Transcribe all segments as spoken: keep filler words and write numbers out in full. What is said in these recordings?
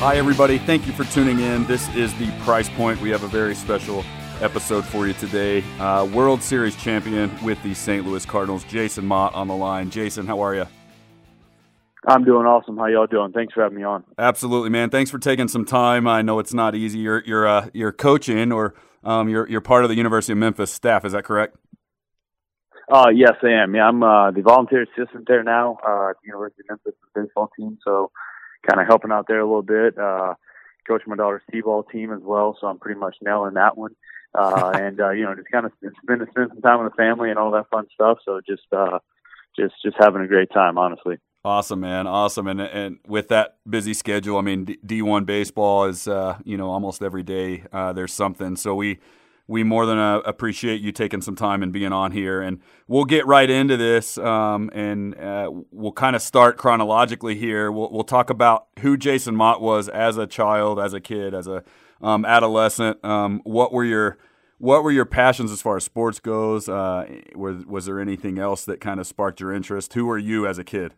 Hi, everybody. Thank you for tuning in. This is The Price Point. We have a very special episode for you today. Uh, World Series champion with the Saint Louis Cardinals, Jason Motte, on the line. Jason, how are you? I'm doing awesome. How y'all doing? Thanks for having me on. Absolutely, man. Thanks for taking some time. I know it's not easy. You're you're uh, you're coaching, or um, you're you're part of the University of Memphis staff. Is that correct? Uh, yes, I am. Yeah, I'm uh, the volunteer assistant there now uh, at the University of Memphis baseball team. So, kind of helping out there a little bit. Uh, coach my daughter's t-ball team as well, so I'm pretty much nailing that one. Uh, and uh, you know, just kind of spend spend some time with the family and all that fun stuff. So just uh, just just having a great time, honestly. Awesome, man. Awesome. And and with that busy schedule, I mean, D one baseball is, uh, you know, almost every day uh, there's something. So we we more than uh, appreciate you taking some time and being on here. And we'll get right into this, um, and uh, we'll kind of start chronologically here. We'll, we'll talk about who Jason Motte was as a child, as a kid, as a um, adolescent. Um, what were your What were your passions as far as sports goes? Uh, was, was there anything else that kind of sparked your interest? Who were you as a kid?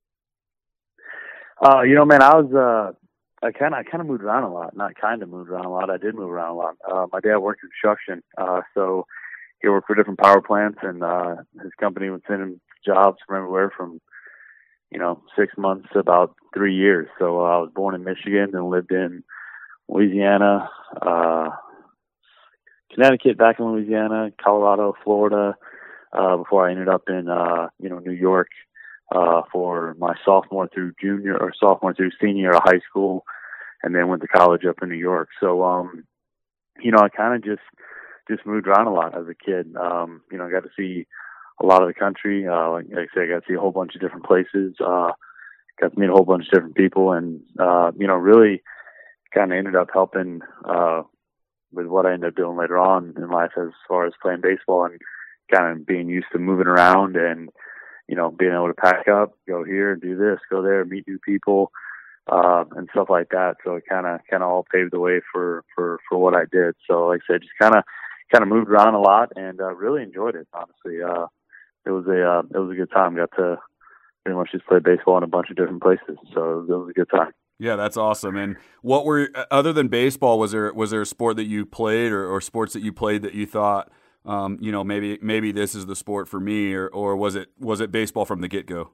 Uh, you know, man, I was, uh, I kind of, I kind of moved around a lot. Not kind of moved around a lot. I did move around a lot. Uh, my dad worked in construction, uh, so he worked for different power plants, and uh, his company would send him jobs from everywhere from, you know, six months to about three years. So uh, I was born in Michigan and lived in Louisiana, uh, Connecticut, back in Louisiana, Colorado, Florida, uh, before I ended up in, uh, you know, New York. Uh, for my sophomore through junior or sophomore through senior year of high school, and then went to college up in New York. So, um, you know, I kind of just, just moved around a lot as a kid. Um, you know, I got to see a lot of the country. Uh, like, like I said, I got to see a whole bunch of different places, uh, got to meet a whole bunch of different people, and, uh, you know, really kind of ended up helping, uh, with what I ended up doing later on in life as far as playing baseball and kind of being used to moving around and, you know, being able to pack up, go here, do this, go there, meet new people, uh, and stuff like that. So it kind of, kind of all paved the way for, for, for what I did. So like I said, just kind of, kind of moved around a lot and, uh, really enjoyed it, honestly. Uh, it was a, uh, it was a good time. Got to pretty much just play baseball in a bunch of different places. So it was a good time. Yeah, that's awesome. And what were, other than baseball, was there, was there a sport that you played or, or sports that you played that you thought, Um, you know, maybe maybe this is the sport for me, or, or was it was it baseball from the get go?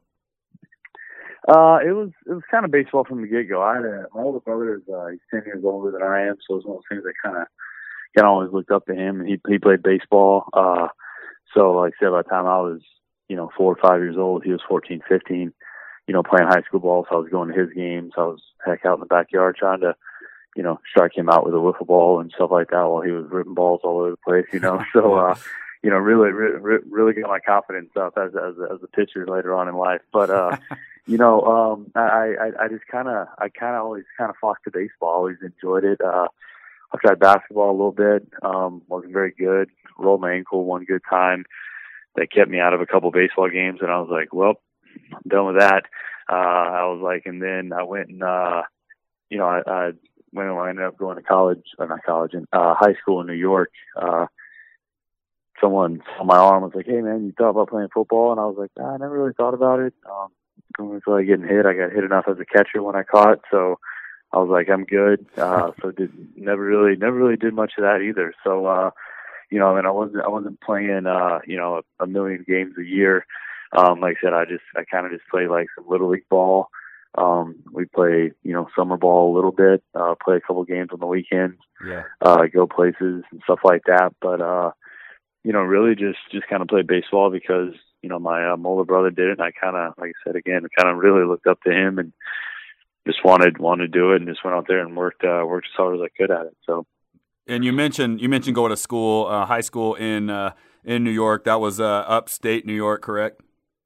Uh, it was it was kind of baseball from the get go. I had a, my older brother is uh, he's ten years older than I am, so it's one of those things I kind of kind of always looked up to him. And he he played baseball. Uh, so like I said, by the time I was you know four or five years old, he was fourteen, fifteen. You know, playing high school ball, so I was going to his games. I was heck out in the backyard trying to, you know, strike him out with a wiffle ball and stuff like that while he was ripping balls all over the place, you know. So, uh, you know, really, really, really got my confidence up as as as a pitcher later on in life. But, uh, you know, um, I, I I just kind of I kind of always kind of flocked to baseball. Always enjoyed it. Uh, I tried basketball a little bit. Um, wasn't very good. Rolled my ankle one good time. That kept me out of a couple baseball games, and I was like, well, I'm done with that. Uh, I was like, and then I went and, uh, you know, I. I when I ended up going to college, or not college, in uh, high school in New York, uh, someone saw my arm and was like, hey, man, you thought about playing football? And I was like, nah, I never really thought about it. Um, I don't really feel like getting hit. I got hit enough as a catcher when I caught, so I was like, I'm good. Uh, so did never really, never really did much of that either. So, uh, you know, I mean, I wasn't, I wasn't playing, uh, you know, a, a million games a year. Um, like I said, I just, I kind of just played like some little league ball. Um, we play, you know, summer ball a little bit, uh, play a couple games on the weekends, yeah. uh, go places and stuff like that. But, uh, you know, really just, just kind of play baseball because, you know, my um, older brother did it. And I kind of, like I said, again, kind of really looked up to him and just wanted, wanted to do it and just went out there and worked, uh, worked as hard as I could at it. So. And you mentioned, you mentioned going to school, uh, high school in, uh, in New York. That was, uh, upstate New York, correct?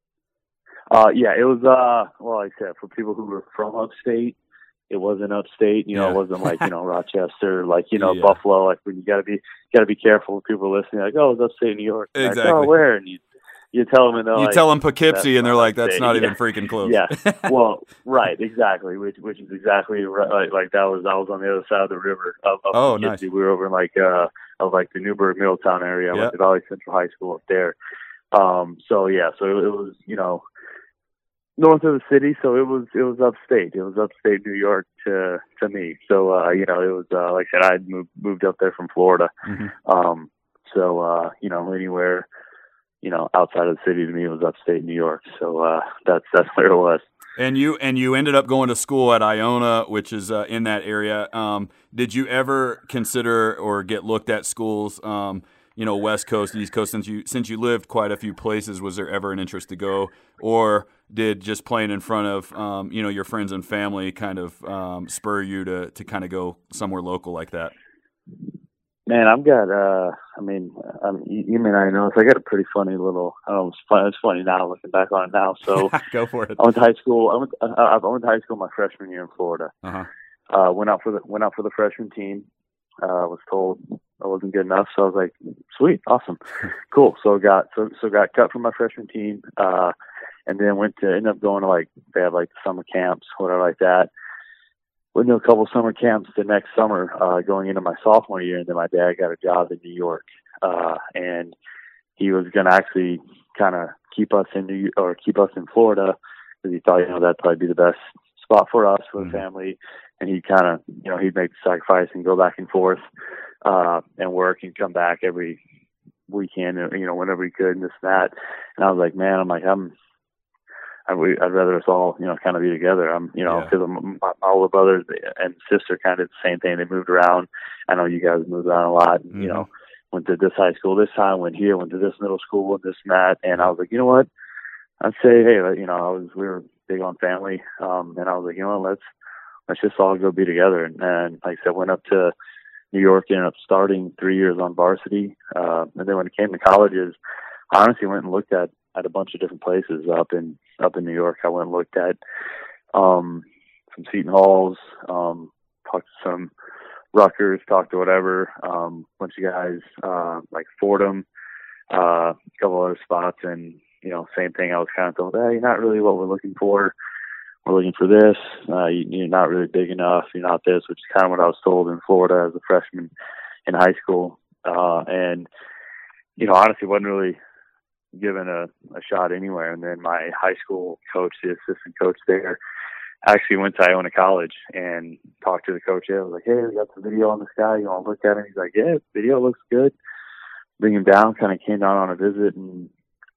Uh, yeah, it was, uh, well, like I said, for people who were from upstate, it wasn't upstate, you know, yeah. it wasn't like, you know, Rochester, like, you know, yeah. Buffalo, like when you gotta be, gotta be careful when people are listening, like, oh, it's upstate New York. And exactly. like, oh, where? And you, you tell them and they're you like, tell them Poughkeepsie and they're like, that's upstate. not yeah. even freaking close. yeah. Well, right. Exactly. Which, which is exactly right. Like, like that was, I was on the other side of the river of, of oh, Poughkeepsie. nice. We were over in like, uh, of like the Newburgh, Middletown area. I yep. went to Valley Central High School up there. Um, so yeah, so it was, you know, north of the city, so it was it was upstate. It was upstate New York to to me. So uh, you know, it was uh, like I said, I'd moved moved up there from Florida. Mm-hmm. Um, so uh, you know, anywhere you know outside of the city to me was upstate New York. So uh, that's that's where it was. And you and you ended up going to school at Iona, which is uh, in that area. Um, did you ever consider or get looked at schools? Um, you know, West Coast, East Coast, since you since you lived quite a few places, was there ever an interest to go, or did just playing in front of um, you know your friends and family kind of um, spur you to to kind of go somewhere local like that? Man, I've got. Uh, I mean, um, you, you may not know this. I got a pretty funny little. I don't know. It's funny, it's funny now looking back on it now. So go for it. I went to high school. I went. Uh, I went to high school my freshman year in Florida. Uh-huh. Uh, went out for the went out for the freshman team. Uh, was told I wasn't good enough, so I was like, "Sweet, awesome, cool." So got so so got cut from my freshman team, uh, and then went to ended up going to like they had like summer camps, whatever like that. Went to a couple summer camps the next summer, uh, going into my sophomore year, and then my dad got a job in New York, uh, and he was going to actually kind of keep us in New or keep us in Florida because he thought you know that'd probably be the best spot for us for the mm-hmm. family. And he kind of, you know, he'd make the sacrifice and go back and forth uh, and work and come back every weekend, you know, whenever he could and this and that. And I was like, man, I'm like, I'm, I, I'd rather us all, you know, kind of be together. I'm, you know, because yeah. my, my older brothers and sister kind of the same thing. They moved around. I know you guys moved around a lot. And, mm-hmm. You know, went to this high school this time, went here, went to this middle school and this and that. And I was like, you know what? I'd say, hey, you know, I was, we were big on family. Um, and I was like, you know what, let's, let's just all go be together. And, and like I said, went up to New York, ended up starting three years on varsity. Uh, and then when it came to colleges, I honestly went and looked at, at a bunch of different places up in, up in New York. I went and looked at, um, some Seton Halls, um, talked to some Rutgers, talked to whatever, um, bunch of guys, uh, like Fordham, uh, a couple other spots. And, you know, same thing. I was kind of told, hey, you're not really what we're looking for. We're looking for this. Uh, you, you're not really big enough. You're not this, which is kind of what I was told in Florida as a freshman in high school. Uh, and, you know, honestly, wasn't really given a, a shot anywhere. And then my high school coach, the assistant coach there, actually went to Iona College and talked to the coach. I was like, hey, we got some video on this guy. You want to look at him? He's like, yeah, video looks good. Bring him down, kind of came down on a visit and,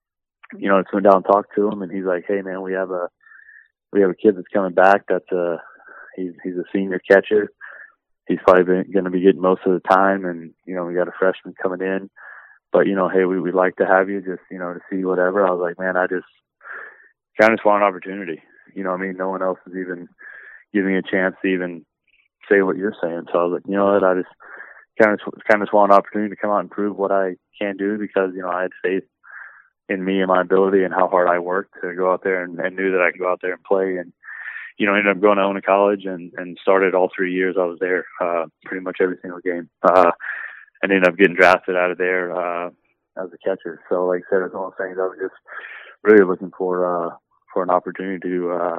you know, just went down and talked to him. And he's like, hey, man, we have a, We have a kid that's coming back. That's a he's he's a senior catcher. He's probably going to be getting most of the time, and you know we got a freshman coming in. But you know, hey, we we'd like to have you just you know to see whatever. I was like, man, I just kind of just want an opportunity. You know, what I mean, no one else is even giving me a chance to even say what you're saying. So I was like, you know what, I just kind of kind of just want an opportunity to come out and prove what I can do because you know I had faith in me and my ability and how hard I worked to go out there and, and knew that I could go out there and play. And, you know, ended up going to Iona College and, and started all three years I was there, uh, pretty much every single game. Uh, and ended up getting drafted out of there, uh, as a catcher. So like I said, it's one of those things I was just really looking for, uh, for an opportunity to, uh,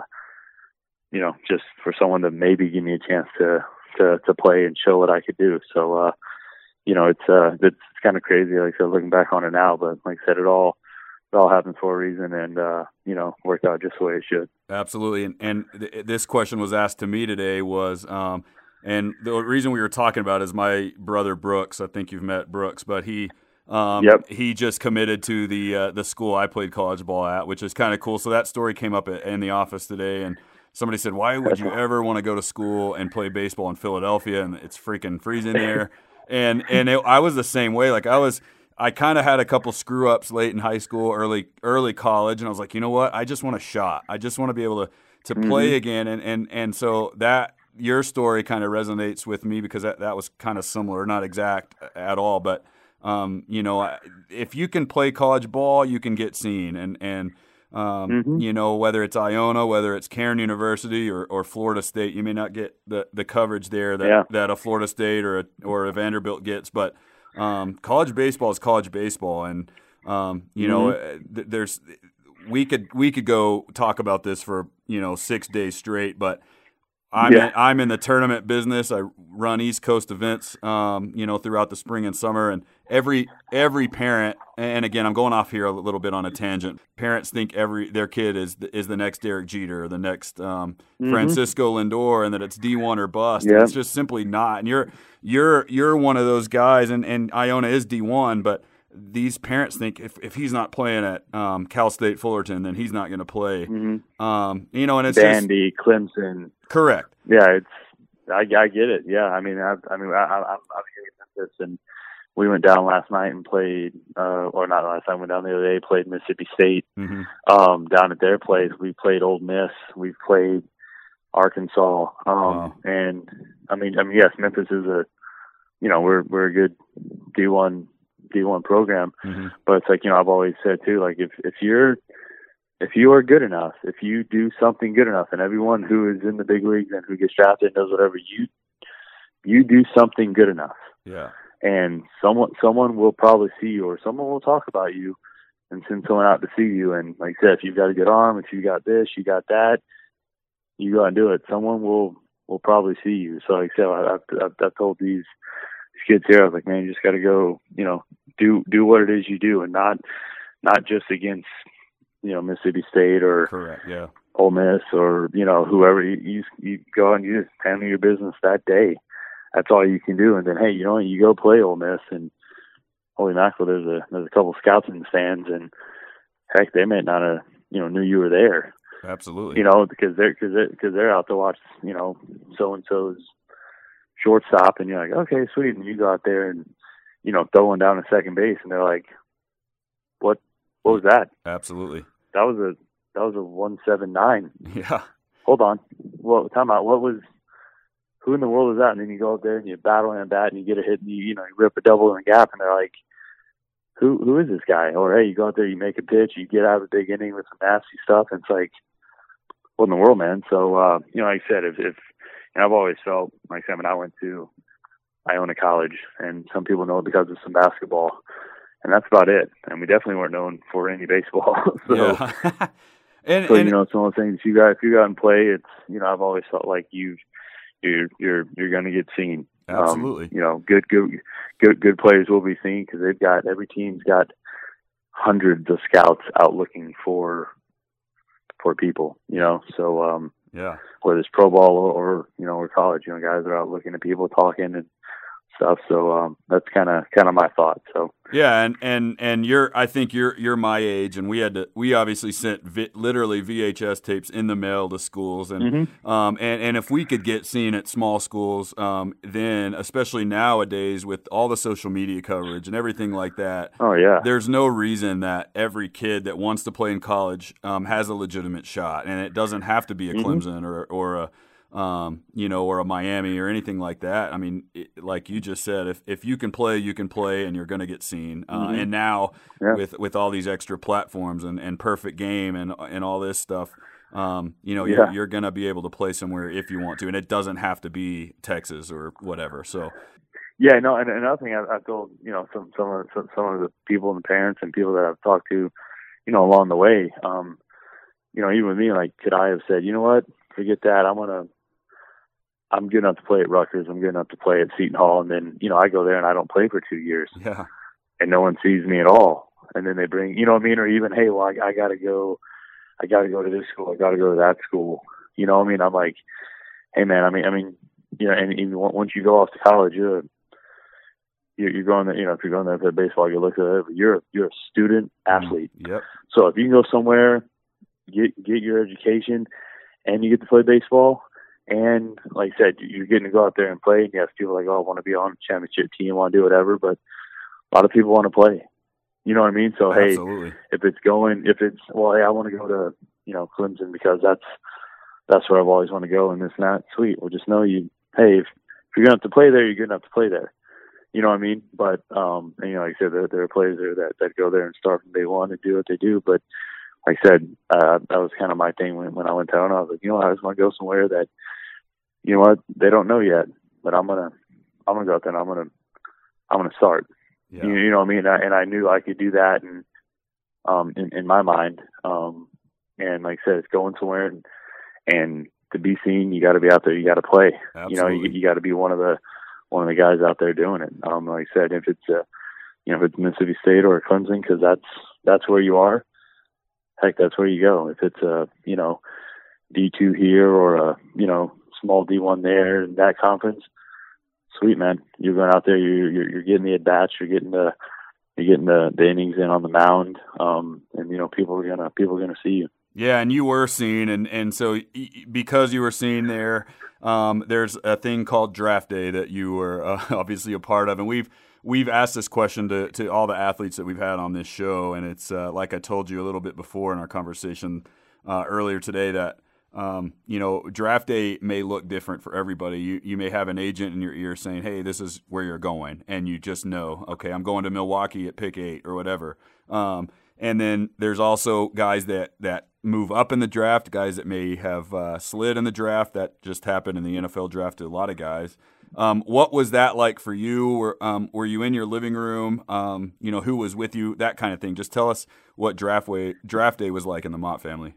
you know, just for someone to maybe give me a chance to, to, to play and show what I could do. So, uh, you know, it's, uh, it's kind of crazy, like I said, looking back on it now, but like I said, it all, it all happened for a reason and, uh, you know, worked out just the way it should. Absolutely. And, and th- this question was asked to me today was, um, and the reason we were talking about is my brother Brooks. I think you've met Brooks, but he, um, yep. he just committed to the, uh, the school I played college ball at, which is kind of cool. So that story came up in the office today and somebody said, why would you ever want to go to school and play baseball in Philadelphia? And it's freaking freezing there. and, and it, I was the same way. Like I was, I kind of had a couple screw ups late in high school, early early college, and I was like, you know what? I just want a shot. I just want to be able to, to mm-hmm. play again. And, and and so that your story kind of resonates with me because that, that was kind of similar, not exact at all, but um, you know, if you can play college ball, you can get seen. And and um, mm-hmm. you know, whether it's Iona, whether it's Cairn University or, or Florida State, you may not get the, the coverage there that, yeah. that a Florida State or a, or a Vanderbilt gets, but Um, college baseball is college baseball, and um, you know, mm-hmm. th- there's we could we could go talk about this for you know six days straight, but I'm yeah. in, I'm in the tournament business. I run East Coast events, um, you know, throughout the spring and summer, and every every parent, and again, I'm going off here a little bit on a tangent. Parents think every their kid is the, is the next Derek Jeter or the next um, mm-hmm. Francisco Lindor, and that it's D one or bust. Yep. It's just simply not. And you're you're you're one of those guys, and, and Iona is D one, but these parents think if, if he's not playing at um, Cal State Fullerton, then he's not going to play. Mm-hmm. Um, you know, and it's Vandy, just, Clemson. Correct. Yeah, it's I, I get it. Yeah, I mean, I, I mean, I, I, I'm here in Memphis, and we went down last night and played, uh, or not last night. We went down the other day, played Mississippi State mm-hmm. um, down at their place. We played Ole Miss. We played Arkansas. Um, wow. And I mean, I mean, yes, Memphis is a, you know, we're we're a good D one D one program, mm-hmm. but it's like, you know, I've always said too, like if if you're if you are good enough, if you do something good enough, and everyone who is in the big leagues and who gets drafted and does whatever, you you do something good enough. Yeah. And someone someone will probably see you, or someone will talk about you and send someone out to see you. And like I said, if you've got a good arm, if you got this, you got that, you go out and do it. Someone will will probably see you. So like I said, I, I've, I've told these kids here, I was like, man, you just got to go, you know, do do what it is you do, and not not just against, you know, Mississippi State or correct, yeah, Ole Miss or, you know, whoever. You, you you go out and you just handle your business that day. That's all you can do. And then, hey, you know, you go play Ole Miss, and holy mackerel, there's a there's a couple scouts in the stands, and heck, they may not have, you know, knew you were there. Absolutely. You know, because they're because they're, because they're out to watch, you know, so and so's shortstop, and you're like, okay, sweet, and you go out there and, you know, throwing down a second base, and they're like, what what was that? Absolutely. That was a that was a one seven nine. Yeah. Hold on. Well, time out. What was? Who in the world is that? And then you go out there and you battle and bat and you get a hit and you, you know, you rip a double in the gap, and they're like, who who is this guy? Or hey, you go out there, you make a pitch, you get out of the big inning with some nasty stuff, and it's like, what in the world, man? So uh, you know, like I said, if if and I've always felt like, I mean, I went to Iona College, and some people know it because of some basketball, and that's about it. And we definitely weren't known for any baseball. so, yeah. and, so and, you know, it's one of those things. You got if you got and play, it's, you know, I've always felt like you've you're you're you're going to get seen. Absolutely. Um, you know, good good good good players will be seen because they've got every team's got hundreds of scouts out looking for for people. You know, so um, yeah, whether it's pro ball or, or you know or college, you know, guys are out looking at people, talking and stuff. So um, that's kind of kind of my thought. So yeah, and, and and you're I think you're you're my age, and we had to we obviously sent vi- literally V H S tapes in the mail to schools, and mm-hmm. um and, and if we could get seen at small schools, um then especially nowadays with all the social media coverage and everything like that, oh yeah, there's no reason that every kid that wants to play in college um has a legitimate shot, and it doesn't have to be a Clemson mm-hmm. or or a Um, you know, or a Miami or anything like that. I mean, it, like you just said, if if you can play, you can play, and you're going to get seen. Uh, mm-hmm. And now yeah. with with all these extra platforms and, and perfect game and and all this stuff, um, you know, yeah. you're, you're going to be able to play somewhere if you want to, and it doesn't have to be Texas or whatever. So, yeah, no, and another thing I, I told, you know, some some of some, some of the people and the parents and people that I've talked to, you know, along the way, um, you know, even with me, like, could I have said, you know what, forget that, I'm gonna. I'm good enough to play at Rutgers. I'm good enough to play at Seton Hall. And then, you know, I go there and I don't play for two years. Yeah. And no one sees me at all. And then they bring, you know what I mean? Or even, hey, well, I, I got to go, I got to go to this school. I got to go to that school. You know what I mean? I'm like, hey, man, I mean, I mean, you know, and even once you go off to college, you're, you're, you're going there, you know, if you're going there for baseball, you look at it, you're, you're a student athlete. Yep. So if you can go somewhere, get, get your education, and you get to play baseball, and like I said, you're getting to go out there and play. And yes, people are like, oh, I want to be on a championship team, want to do whatever. But a lot of people want to play. You know what I mean? So, Absolutely. hey, if it's going, if it's, well, hey, I want to go to, you know, Clemson because that's, that's where I've always wanted to go and this and that. Sweet. Well, just know you, hey, if, if you're going to have to play there, you're going to have to play there. You know what I mean? But, um, and, you know, like I said, there, there are players there that, that go there and start from day one and do what they do. But like I said, uh, that was kind of my thing when, when I went down. I was like, you know, I just want to go somewhere that, you know what, they don't know yet, but I'm gonna, I'm gonna go out there and I'm gonna, I'm gonna start. Yeah. You, you know what I mean? And I, and I knew I could do that, and um, in, in my mind, um, and like I said, it's going somewhere, and, and to be seen, you got to be out there. You got to play. Absolutely. You know, you, you got to be one of the, one of the guys out there doing it. Um, like I said, if it's a you know, if it's Mississippi State or Clemson, because that's that's where you are. Heck, that's where you go. If it's a, you know, D two here or a, you know, small D one there in that conference, sweet, man. You're going out there, you're you're, you're getting the at bats, you're getting the you're getting the, the innings in on the mound, um, and you know people are gonna people are gonna see you. Yeah, and you were seen, and and so because you were seen there, um, there's a thing called Draft Day that you were uh, obviously a part of, and we've we've asked this question to to all the athletes that we've had on this show, and it's uh, like I told you a little bit before in our conversation uh, earlier today that. Um, you know, draft day may look different for everybody. You you may have an agent in your ear saying, hey, this is where you're going. And you just know, okay, I'm going to Milwaukee at pick eight or whatever. Um, and then there's also guys that, that move up in the draft, guys that may have uh, slid in the draft. That just happened in the N F L draft to a lot of guys. Um, what was that like for you? Were, um, were you in your living room? Um, you know, who was with you? That kind of thing. Just tell us what draft, way, draft day was like in the Mott family.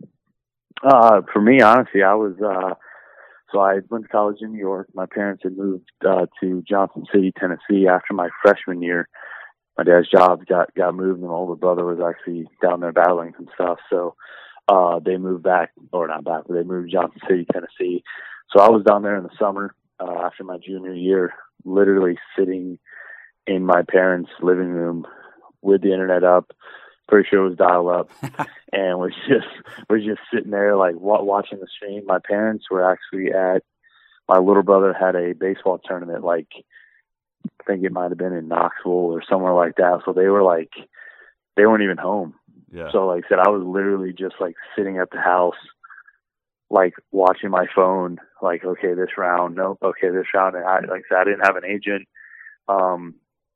Uh, for me, honestly, I was, uh, so I went to college in New York. My parents had moved, uh, to Johnson City, Tennessee after my freshman year. My dad's job got, got moved and my older brother was actually down there battling some stuff. So, uh, they moved back, or not back, but they moved to Johnson City, Tennessee. So I was down there in the summer, uh, after my junior year, literally sitting in my parents' living room with the internet up. Pretty sure it was dial up, and we're just we're just sitting there like w- watching the stream. My parents were actually at. My little brother had a baseball tournament, like I think it might have been in Knoxville or somewhere like that. So they were like, they weren't even home. Yeah. So like I said, I was literally just like sitting at the house, like watching my phone. Like, okay, this round, nope, okay, this round. And I, like I said, I didn't have an agent. Um,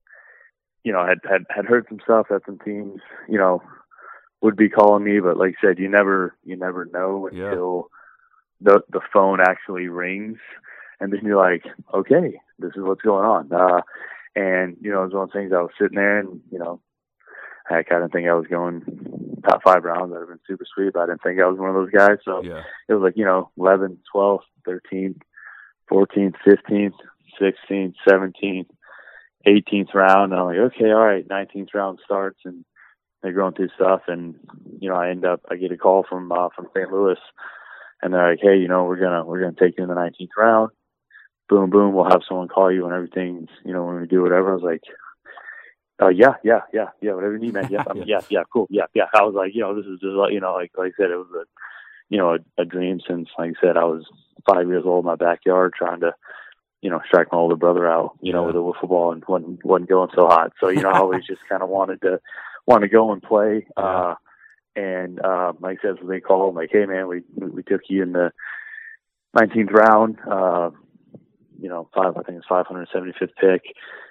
you know, had, had, had heard some stuff that some teams, you know, would be calling me, but like I said, you never, you never know until yeah. the, the phone actually rings and then you're like, okay, this is what's going on. Uh, and, you know, it was one of the things I was sitting there and, you know, heck, I didn't think I was going top five rounds. That would have been super sweet, but I didn't think I was one of those guys. So yeah. it was like, you know, eleventh, twelfth, thirteenth, fourteenth, fifteenth, sixteenth, seventeenth, eighteenth round. And I'm like, okay, all right, nineteenth round starts and they're going through stuff. And, you know, I end up, I get a call from, uh, from Saint Louis and they're like, hey, you know, we're going to, we're going to take you in the nineteenth round. Boom, boom. We'll have someone call you and everything, you know, when we do whatever. I was like, oh, uh, yeah, yeah, yeah, yeah, whatever you need, man. Yeah, I mean, yeah, yeah, cool. Yeah, yeah. I was like, you know, this is just like, you know, like, like I said, it was a, you know, a, a dream since, like I said, I was five years old in my backyard trying to, you know, strike my older brother out, you yeah. know, with a wiffle ball and wasn't, wasn't going so hot. So, you know, I always just kind of wanted to, wanted to go and play. Yeah. Uh, and, uh, like I said, so they called, like, hey man, we, we took you in the nineteenth round, uh, you know, five, I think it's five hundred seventy-fifth pick.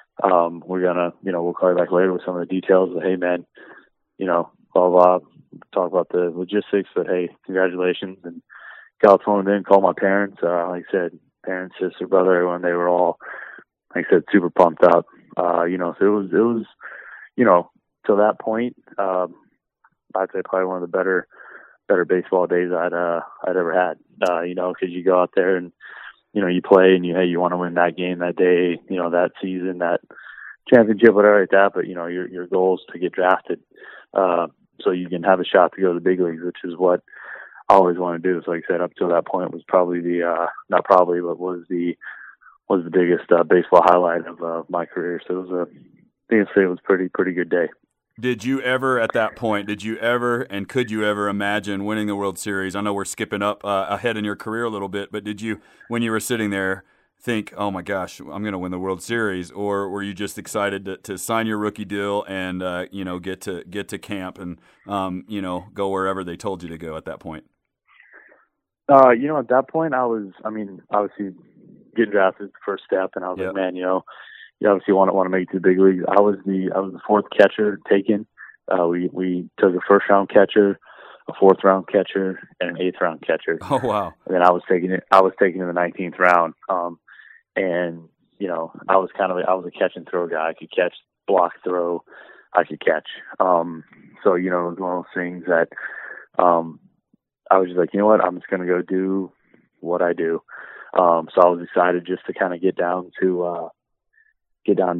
Um, we're gonna, you know, we'll call you back later with some of the details. But hey man, you know, blah, blah, blah, talk about the logistics, but hey, congratulations. And got phoned in, called my parents, uh, like I said, parents, sister, brother, everyone, they were all, like I said, super pumped up. Uh, you know, so it was, it was, you know, to that point, um, I'd say probably one of the better, better baseball days I'd, uh, I'd ever had, uh, you know, cause you go out there and, you know, you play and you, hey, you want to win that game that day, you know, that season, that championship, whatever like that. But, you know, your, your goal is to get drafted, uh, so you can have a shot to go to the big leagues, which is what I always want to do. So like I said, up till that point was probably the, uh, not probably, but was the, was the biggest, uh, baseball highlight of, uh, my career. So it was a, I think it was a pretty, pretty good day. Did you ever, at that point, did you ever and could you ever imagine winning the World Series? I know we're skipping up uh, ahead in your career a little bit, but did you, when you were sitting there, think, oh my gosh, I'm going to win the World Series? Or were you just excited to, to sign your rookie deal and, uh, you know, get to get to camp and, um, you know, go wherever they told you to go at that point? Uh, you know, at that point, I was, I mean, obviously getting drafted is the first step, and I was yep. like, man, you know, you obviously want to want to make it to the big leagues. I was the I was the fourth catcher taken. Uh, we we took a first round catcher, a fourth round catcher, and an eighth round catcher. Oh wow! And then I was taking it. I was taking in the nineteenth round. Um, and you know, I was kind of I was a catch and throw guy. I could catch, block, throw. I could catch. Um, so you know, it was one of those things that um, I was just like, you know what, I'm just gonna go do what I do. Um, so I was excited just to kind of get down to. Uh, get down to,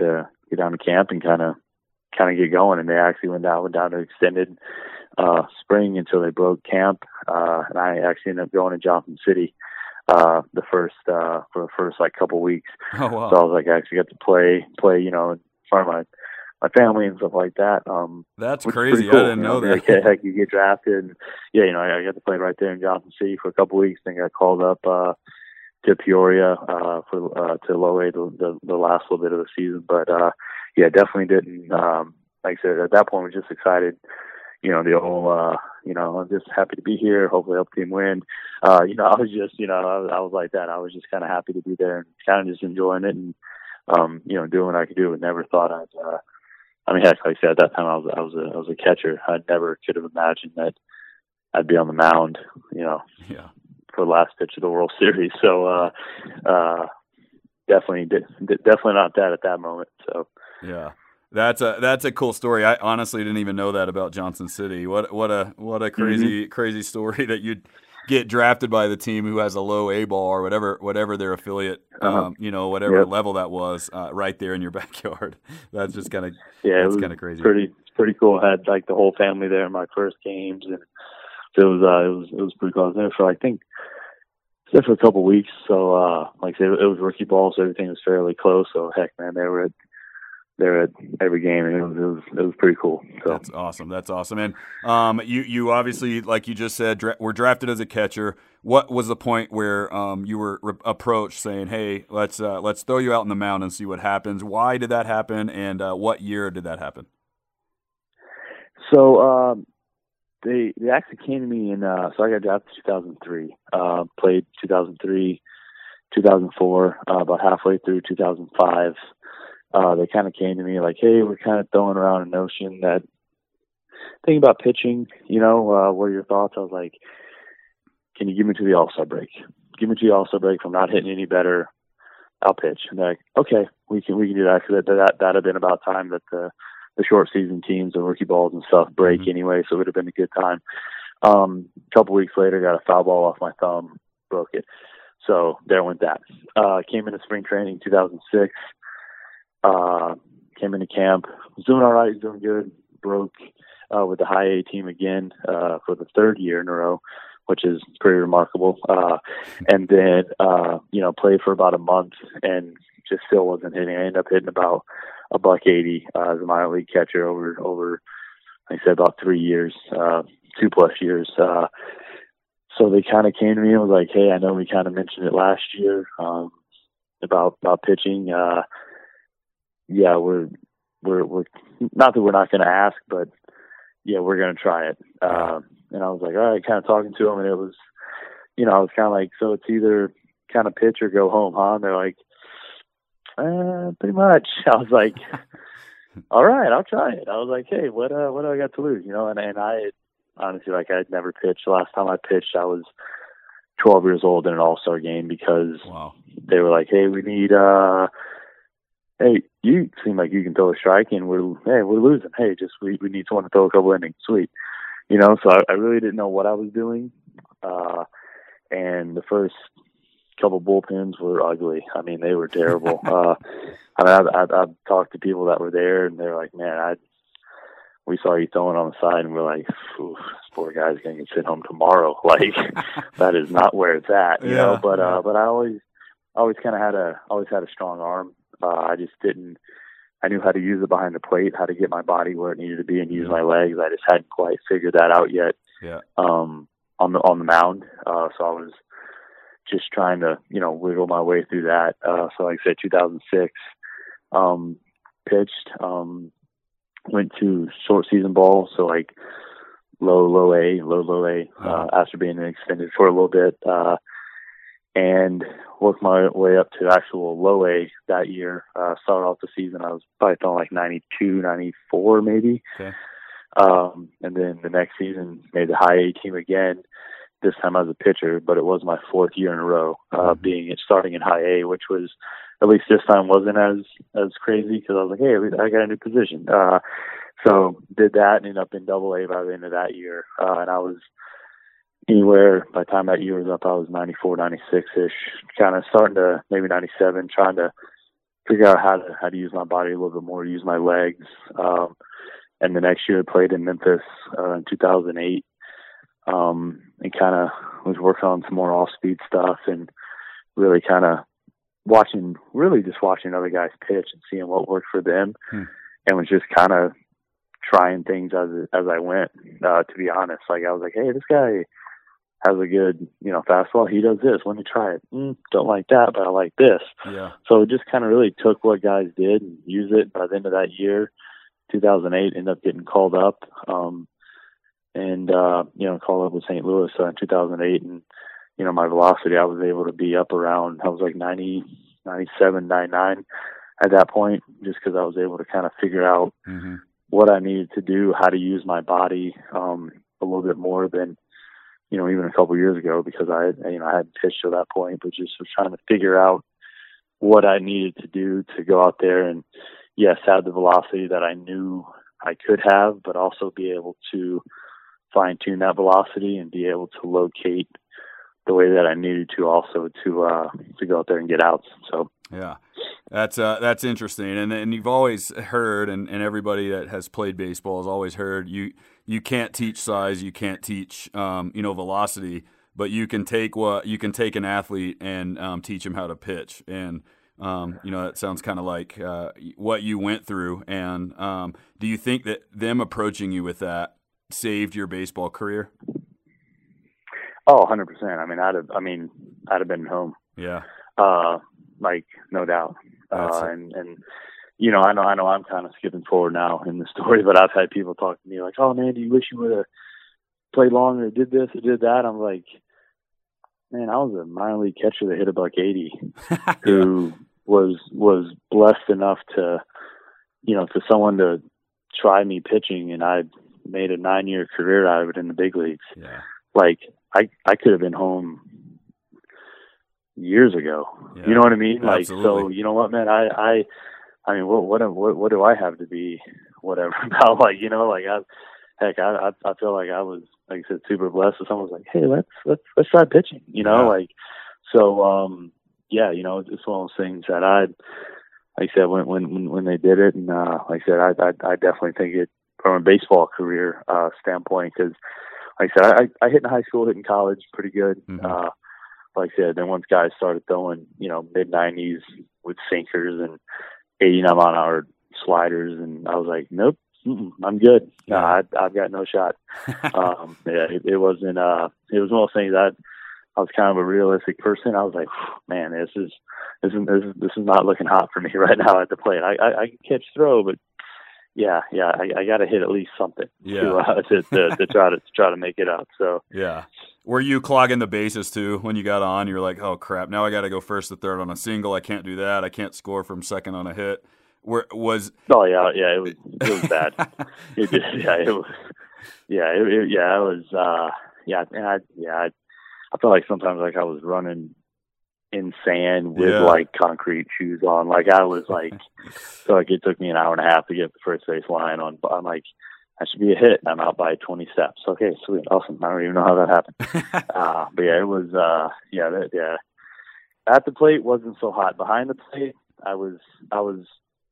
get down to camp and kind of kind of get going. And they actually went down went down to extended uh, spring until they broke camp, uh, and I actually ended up going to Johnson City uh, the first uh, for the first like couple weeks. Oh wow! So I was like, I actually got to play play you know in front of my my family and stuff like that. Um, That's crazy. Cool, I didn't you know, know that. Like, heck, you get drafted, and yeah, you know, I got to play right there in Johnson City for a couple of weeks. Then got called up uh, to Peoria uh, for uh, to low A the, the the last little bit of the season. But uh, yeah, definitely didn't. Um, like I said, at that point, we're just excited. You know, the whole. Uh, you know, I'm just happy to be here. Hopefully, help the team win. Uh, you know, I was just, you know, I was, I was like that. I was just kind of happy to be there and kind of just enjoying it and, um, you know, doing what I could do. And never thought I'd. Uh, I mean, heck, like I said, at that time I was I was a I was a catcher. I never could have imagined that I'd be on the mound, you know, yeah. for the last pitch of the World Series. So uh, uh, definitely, definitely not that at that moment. So yeah, that's a that's a cool story. I honestly didn't even know that about Johnson City. What what a what a crazy mm-hmm. crazy story that you'd get drafted by the team who has a low A ball or whatever whatever their affiliate, uh-huh. um, you know, whatever yep. level that was, uh, right there in your backyard. That's just kind of yeah, that's it kind of crazy. Pretty pretty cool. I had like the whole family there in my first games, and so it was uh, it was it was pretty cool. I was there for I think I was there for a couple of weeks. So uh, like I said, it was rookie ball, so everything was fairly close. So heck, man, they were at they were at every game, and it was it was, it was pretty cool. So. That's awesome. That's awesome. And um, you you obviously, like you just said, dra- were drafted as a catcher. What was the point where um, you were re- approached saying, "Hey, let's uh, let's throw you out in the mound and see what happens"? Why did that happen, and uh, what year did that happen? So um, they they actually came to me in. Uh, so I got drafted in two thousand three. Uh, played two thousand three, two thousand four. Uh, about halfway through two thousand five. Uh, they kind of came to me like, hey, we're kind of throwing around a notion that thinking about pitching, you know, uh, what are your thoughts? I was like, can you give me to the All-Star break? Give me to the All-Star break. If I'm not hitting any better, I'll pitch. And they're like, okay, we can, we can do that. Cause that, that, that'd have been about time that the, the short season teams, the rookie balls and stuff break mm-hmm. anyway. So it would have been a good time. Um, a couple weeks later, got a foul ball off my thumb, broke it. So there went that. Uh, came into spring training two thousand six. Uh, came into camp, was doing all right, was doing good, broke uh, with the high A team again uh, for the third year in a row, which is pretty remarkable. Uh, and then, uh, you know, played for about a month and just still wasn't hitting. I ended up hitting about a buck eighty uh, as a minor league catcher over, over, like I said, about three years, uh, two plus years. Uh, so they kind of came to me and was like, hey, I know we kind of mentioned it last year um, about, about pitching. Uh, Yeah, we're we're we're not that we're not going to ask, but yeah, we're going to try it. Um, and I was like, all right, kind of talking to them, and it was, you know, I was kind of like, so it's either kind of pitch or go home, huh? And they're like, uh, pretty much. I was like, all right, I'll try it. I was like, hey, what uh, what do I got to lose, you know? And and I honestly, like, I'd never pitched. The last time I pitched, I was twelve years old in an All-Star game because wow. they were like, hey, we need. Uh, Hey, you seem like you can throw a strike, and we're hey, we're losing. Hey, just we, we need someone to throw a couple innings. Sweet, you know. So I, I really didn't know what I was doing, uh, and the first couple bullpens were ugly. I mean, they were terrible. uh, I mean, I've, I've, I've talked to people that were there, and they're like, "Man, I we saw you throwing on the side, and we're like, this poor guy's gonna get sent home tomorrow. Like, that is not where it's at, you yeah, know." But uh, but I always always kind of had a always had a strong arm. Uh, I just didn't, I knew how to use it behind the plate, how to get my body where it needed to be and use my legs. I just hadn't quite figured that out yet. Yeah. Um, on the, on the mound. Uh, so I was just trying to, you know, wiggle my way through that. Uh, so like I said, two thousand six, um, pitched, um, went to short season ball. So like low, low A, low, low A, uh, after being extended for a little bit, uh, and worked my way up to actual low A that year. Uh, started off the season, I was probably throwing like ninety-two, ninety-four maybe. Okay. Um, and then the next season made the high A team again, this time as a pitcher, but it was my fourth year in a row, uh, mm-hmm. being it starting in high A, which was, at least this time wasn't as, as crazy because I was like, hey, I got a new position. Uh, so did that and ended up in double A by the end of that year. Uh, and I was, anywhere by the time that year was up, I was ninety-four, ninety-six ish, kind of starting to maybe ninety-seven, trying to figure out how to how to use my body a little bit more, use my legs. Um, and the next year I played in Memphis uh, in two thousand eight, um, and kind of was working on some more off-speed stuff and really kind of watching, really just watching other guys pitch and seeing what worked for them, hmm. and was just kind of trying things as as I went. Uh, to be honest, like I was like, hey, this guy has a good, you know, fastball. He does this. Let me try it. Mm, don't like that, but I like this. Yeah. So it just kind of really took what guys did and used it. By the end of that year, two thousand eight, ended up getting called up, um, and uh, you know, called up with Saint Louis uh, in two thousand eight, and you know, my velocity, I was able to be up around, I was like ninety, ninety-seven, ninety-nine at that point, just because I was able to kind of figure out mm-hmm. what I needed to do, how to use my body um, a little bit more than, you know, even a couple of years ago, because I, you know, I hadn't pitched to that point, but just was trying to figure out what I needed to do to go out there and, yes, have the velocity that I knew I could have, but also be able to fine tune that velocity and be able to locate the way that I needed to also to uh, to go out there and get outs. So yeah, that's uh, that's interesting, and and you've always heard, and, and everybody that has played baseball has always heard, you you can't teach size, you can't teach um, you know velocity, but you can take what you can take an athlete and um, teach him how to pitch, and um, you know that sounds kind of like uh, what you went through. And um, do you think that them approaching you with that saved your baseball career? Oh, one hundred percent. I mean, I'd have, I mean, I'd have been home. Yeah. Uh, like, no doubt. Uh, and, and, you know, I know, I know I'm kind of skipping forward now in the story, but I've had people talk to me like, oh man, do you wish you would have played longer or did this or did that? I'm like, man, I was a minor league catcher that hit a buck eighty yeah. who was, was blessed enough to, you know, for someone to try me pitching, and I made a nine year career out of it in the big leagues. Yeah. Like, I, I could have been home years ago. Yeah, you know what I mean? Like, absolutely. So you know what, man, I, I, I mean, what, what, what, what do I have to be whatever about? Like, you know, like I, heck, I, I, I feel like I was, like I said, super blessed. So someone was like, hey, let's, let's, let's try pitching, you know, yeah. like, so, um, yeah, you know, it's one of those things that I, like I said, when, when, when they did it, and, uh, like I said, I, I, I definitely think it from a baseball career, uh, standpoint, because, like I said, I, I hit in high school, hit in college pretty good. Mm-hmm. Uh, like I said, then once guys started throwing, you know, mid nineties with sinkers and eighty-nine mile an hour sliders, and I was like, nope, I'm good. No, I, I've got no shot. um, yeah, it, it wasn't. Uh, it was one of those things that I was kind of a realistic person. I was like, man, this is this is this is, this is not looking hot for me right now at the plate. I I, I can catch throw, but yeah, yeah, I, I got to hit at least something yeah. to, uh, to, to to try to, to try to make it up. So yeah, were you clogging the bases too when you got on? You were like, oh crap, now I got to go first to third on a single. I can't do that. I can't score from second on a hit. Where was? Oh yeah, yeah, it was it was bad. it just, yeah, it was. Yeah, it, it, yeah, it was. Uh, yeah, and I yeah, I, I felt like sometimes like I was running in sand with yeah. like concrete shoes on. Like I was like, so like it took me an hour and a half to get the first base line on. But I'm like, that should be a hit. I'm out by twenty steps. Okay, sweet, awesome. I don't even know how that happened. uh, but yeah, it was. Uh, yeah, that, yeah. At the plate wasn't so hot. Behind the plate, I was. I was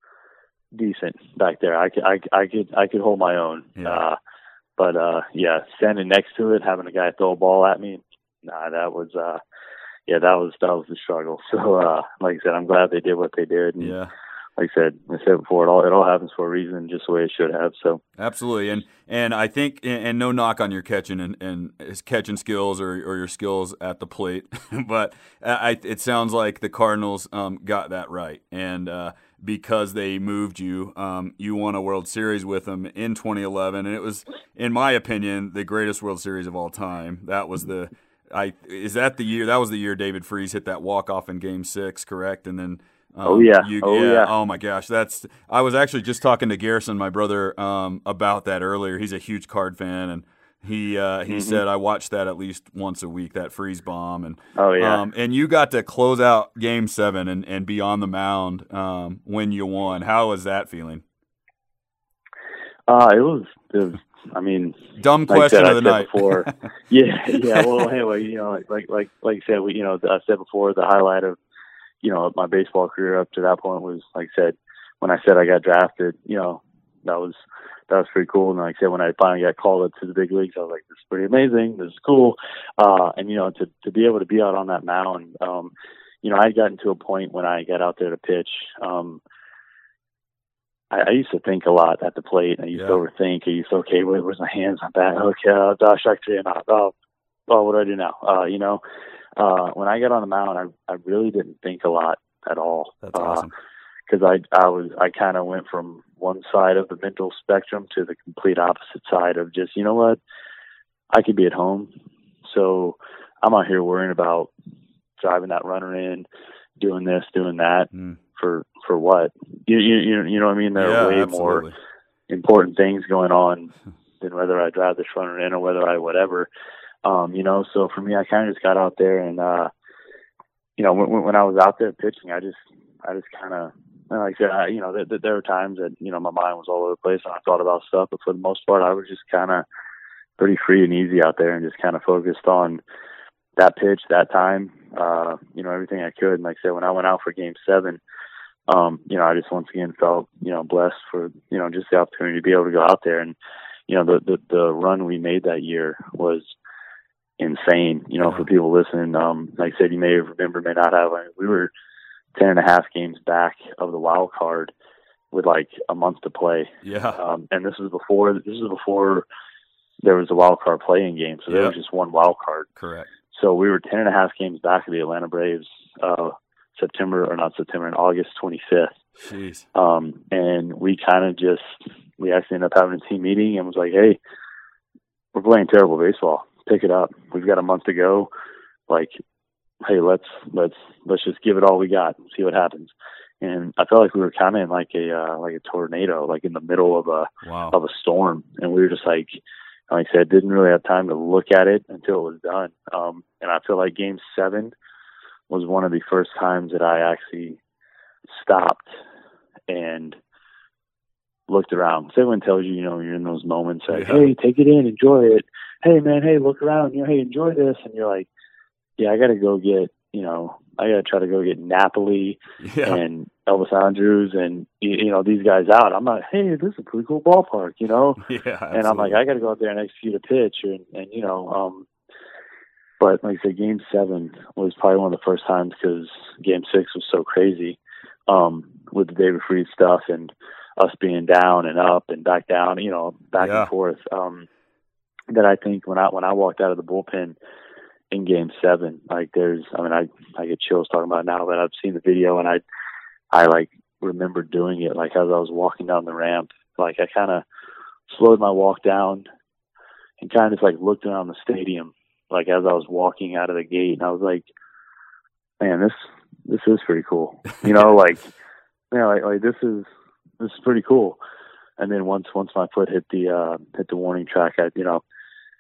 decent back there. I could. I, I could. I could hold my own. Yeah. Uh, but uh, yeah, standing next to it, having a guy throw a ball at me, nah, that was. Uh, Yeah, that was that was the struggle. So, uh, like I said, I'm glad they did what they did. And yeah, like I said, I said before, it all it all happens for a reason, just the way it should have. So, absolutely, and and I think, and no knock on your catching and, and catching skills or or your skills at the plate, but I, it sounds like the Cardinals um, got that right, and uh, because they moved you, um, you won a World Series with them in twenty eleven, and it was, in my opinion, the greatest World Series of all time. That was the I is that the year? That was the year David Freese hit that walk off in Game Six, correct? And then, um, oh yeah, you, oh yeah, yeah, oh my gosh, that's. I was actually just talking to Garrison, my brother, um, about that earlier. He's a huge Card fan, and he uh, he mm-hmm. said I watched that at least once a week, that Freese bomb, and oh yeah, um, and you got to close out Game Seven and, and be on the mound um, when you won. How was that feeling? Uh, it was. It was I mean, dumb like question said, of the night. Before, yeah, yeah. Well, anyway, you know, like like like like I said, we, you know, I said before, the highlight of you know, my baseball career up to that point was, like I said, when I said I got drafted, you know, that was that was pretty cool. And like I said, when I finally got called up to the big leagues, I was like, this is pretty amazing. This is cool. Uh, and, you know, to, to be able to be out on that mound, um, you know, I had gotten to a point when I got out there to pitch. Um, I, I used to think a lot at the plate. I used yeah. to overthink. I used to, okay, wait, where's my hands? I'm back. Okay, uh, dash, actually, not. Oh, oh, what do I do now? Uh, you know, uh, when I got on the mound, I, I really didn't think a lot at all. That's uh, awesome. Because I, I was, I kind of went from one side of the mental spectrum to the complete opposite side of just, you know what, I could be at home. So I'm out here worrying about driving that runner in, doing this, doing that mm. for, for what? You, you, you know what I mean? There yeah, are way absolutely. more important things going on than whether I drive this runner in or whether I, whatever, um, you know? So for me, I kind of just got out there and, uh, you know, when, when I was out there pitching, I just, I just kind of, like I said, I, you know, th- th- there were times that, you know, my mind was all over the place and I thought about stuff, but for the most part, I was just kind of pretty free and easy out there and just kind of focused on that pitch, that time, uh, you know, everything I could. And like I said, when I went out for game seven, um, you know, I just once again felt, you know, blessed for, you know, just the opportunity to be able to go out there. And, you know, the, the, the run we made that year was insane, you know, for people listening. Um, like I said, you may remember, may not have, I mean, we were ten and a half games back of the wild card with like a month to play. Yeah. Um, and this was before, this was before there was a wild card playing game. So there yep. was just one wild card. Correct. So we were ten and a half games back of the Atlanta Braves, uh, September or not September, in August twenty-fifth. Jeez. Um, and we kind of just, we actually ended up having a team meeting and was like, hey, we're playing terrible baseball. Pick it up. We've got a month to go. Like, hey, let's let's let's just give it all we got and see what happens. And I felt like we were kind of in like a uh, like a tornado, like in the middle of a wow. of a storm, and we were just like, like I said, didn't really have time to look at it until it was done. Um, and I feel like Game Seven was one of the first times that I actually stopped and looked around. So everyone tells you, you know, you're in those moments like, yeah. hey, take it in, enjoy it. Hey, man, hey, look around. You know, hey, enjoy this, and you're like, yeah, I got to go get, you know, I got to try to go get Napoli yeah. and Elvis Andrews and, you know, these guys out. I'm like, hey, this is a pretty cool ballpark, you know? Yeah, absolutely. And I'm like, I got to go out there and execute a pitch. And, and you know, um, but like I said, Game seven was probably one of the first times because Game six was so crazy um, with the David Freed stuff and us being down and up and back down, you know, back yeah. and forth. Um, that I think when I when I walked out of the bullpen in Game Seven, like there's, I mean, I I get chills talking about it now, but I've seen the video and I I like remember doing it like as I was walking down the ramp, like I kind of slowed my walk down and kind of just like looked around the stadium, like as I was walking out of the gate, and I was like, man, this this is pretty cool, you know, like you know, like, like this is this is pretty cool. And then once once my foot hit the uh, hit the warning track, I you know.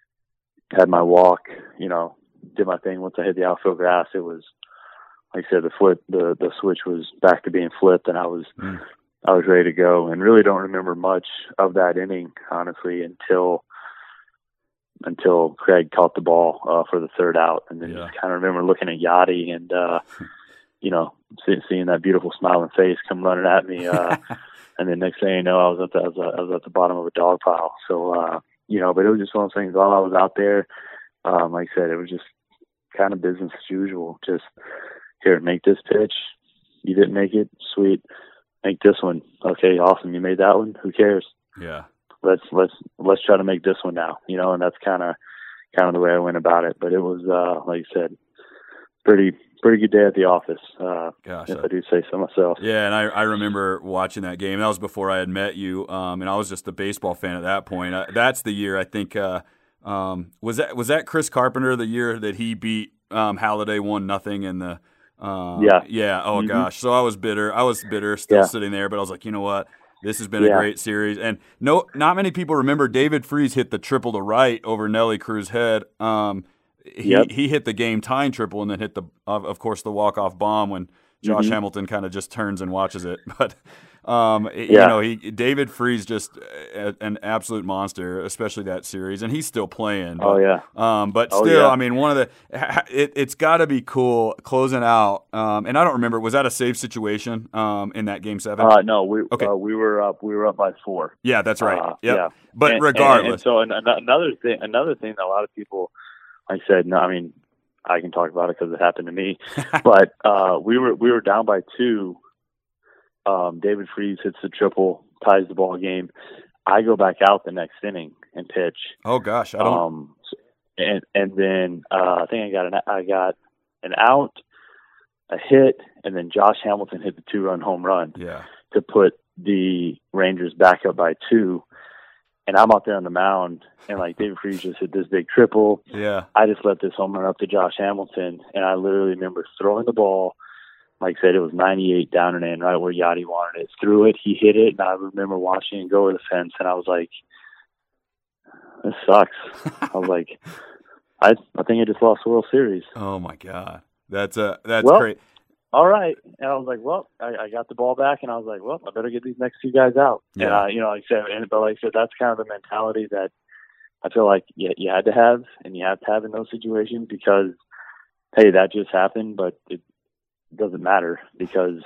had my walk, you know, did my thing. Once I hit the outfield grass, it was, like I said, the foot, the, the switch was back to being flipped and I was, mm. I was ready to go and really don't remember much of that inning, honestly, until, until Craig caught the ball uh, for the third out. And then yeah. just kind of remember looking at Yachty and, uh, you know, see, seeing that beautiful smiling face come running at me. Uh, and then next thing you know, I was at the, I was, I was at the bottom of a dog pile. So, uh, you know, but it was just one of those things. While I was out there, um, like I said, it was just kind of business as usual. Just here, make this pitch. You didn't make it, sweet. Make this one. Okay, awesome. You made that one. Who cares? Yeah. Let's let's let's try to make this one now. You know, and that's kind of kind of the way I went about it. But it was, uh, like I said, pretty pretty good day at the office. Uh, Gosh, if I do say so myself. Yeah, and I, I remember watching that game. That was before I had met you, um, and I was just a baseball fan at that point. I, that's the year I think uh, um, was that was that Chris Carpenter the year that he beat um, Halladay one nothing in the uh, yeah yeah oh mm-hmm. gosh. So I was bitter. I was bitter still yeah. sitting there, but I was like, you know what? This has been yeah. a great series, and no, not many people remember David Freese hit the triple to right over Nelly Cruz's head. Um, He yep. he hit the game tying triple and then hit the of, of course the walk off bomb when Josh mm-hmm. Hamilton kind of just turns and watches it. But um, yeah. you know, he David Freese just a, an absolute monster, especially that series, and he's still playing. But, oh yeah. Um, but oh, still, yeah. I mean, one of the it, it's got to be cool closing out. Um, and I don't remember, was that a save situation um, in that game seven? Uh, no, we okay. uh, we were up. We were up by four. Yeah, that's right. Uh, yep. Yeah, but and, regardless, and, and so another thing, another thing that a lot of people, like I said, no, I mean, I can talk about it because it happened to me. but uh, we were we were down by two. Um, David Freese hits the triple, ties the ball game. I go back out the next inning and pitch. Oh gosh, I don't. Um, and and then uh, I think I got an I got an out, a hit, and then Josh Hamilton hit the two-run home run. Yeah. To put the Rangers back up by two. And I'm out there on the mound, and like David Freese just hit this big triple. Yeah. I just let this home run up to Josh Hamilton, and I literally remember throwing the ball. Like I said, it was ninety-eight down and in, right where Yachty wanted it. Threw it, he hit it, and I remember watching it go over the fence, and I was like, "This sucks." I was like, "I I think I just lost the World Series." Oh my God, that's a that's well, great. All right, and I was like, "Well, I, I got the ball back," and I was like, "Well, I better get these next two guys out." Yeah. And uh, you know, like I said, and, but like I said, that's kind of the mentality that I feel like you, you had to have, and you have to have in those situations because, hey, that just happened, but it doesn't matter because,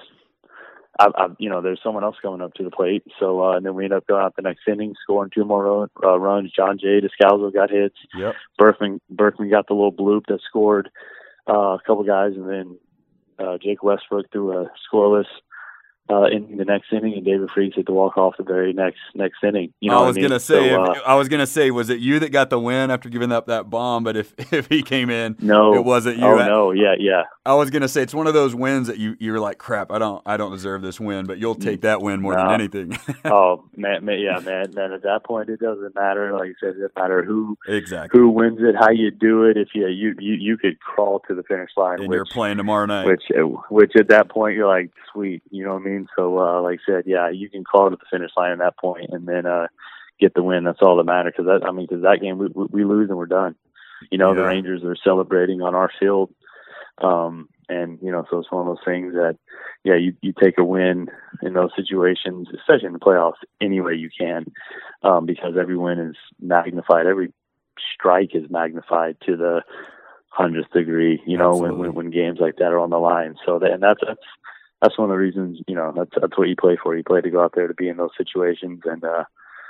I, I, you know, there's someone else coming up to the plate. So, uh, and then we end up going out the next inning, scoring two more run, uh, runs. John Jay Descalzo got hits. Yep. Berkman, Berkman got the little bloop that scored uh, a couple guys, and then uh, Jake Westbrook threw a scoreless Uh, in the next inning, and David Freese hit the walk off the very next next inning. You know, I was what I mean? gonna say, so, uh, if, I was gonna say, was it you that got the win after giving up that bomb? But if if he came in, no, it wasn't you. Oh no, yeah, yeah. I was gonna say it's one of those wins that you you're like, crap, I don't I don't deserve this win, but you'll take that win more no. than anything. oh man, man, yeah, man, man. At that point, it doesn't matter. Like I said, it doesn't matter who exactly who wins it, how you do it. If you you you, you could crawl to the finish line, and which, you're playing tomorrow night, which which at that point you're like, sweet, you know what I mean? So uh, like I said, yeah, you can crawl to the finish line at that point, and then uh, get the win. That's all that matters. Because that, I mean, because that game we we lose and we're done. You know, yeah. the Rangers are celebrating on our field, um, and you know, so it's one of those things that, yeah, you you take a win in those situations, especially in the playoffs, any way you can, um, because every win is magnified. Every strike is magnified to the hundredth degree. You know, when, when when games like that are on the line. So that, and that's that's. That's one of the reasons, you know, that's that's what you play for. You play to go out there to be in those situations and uh,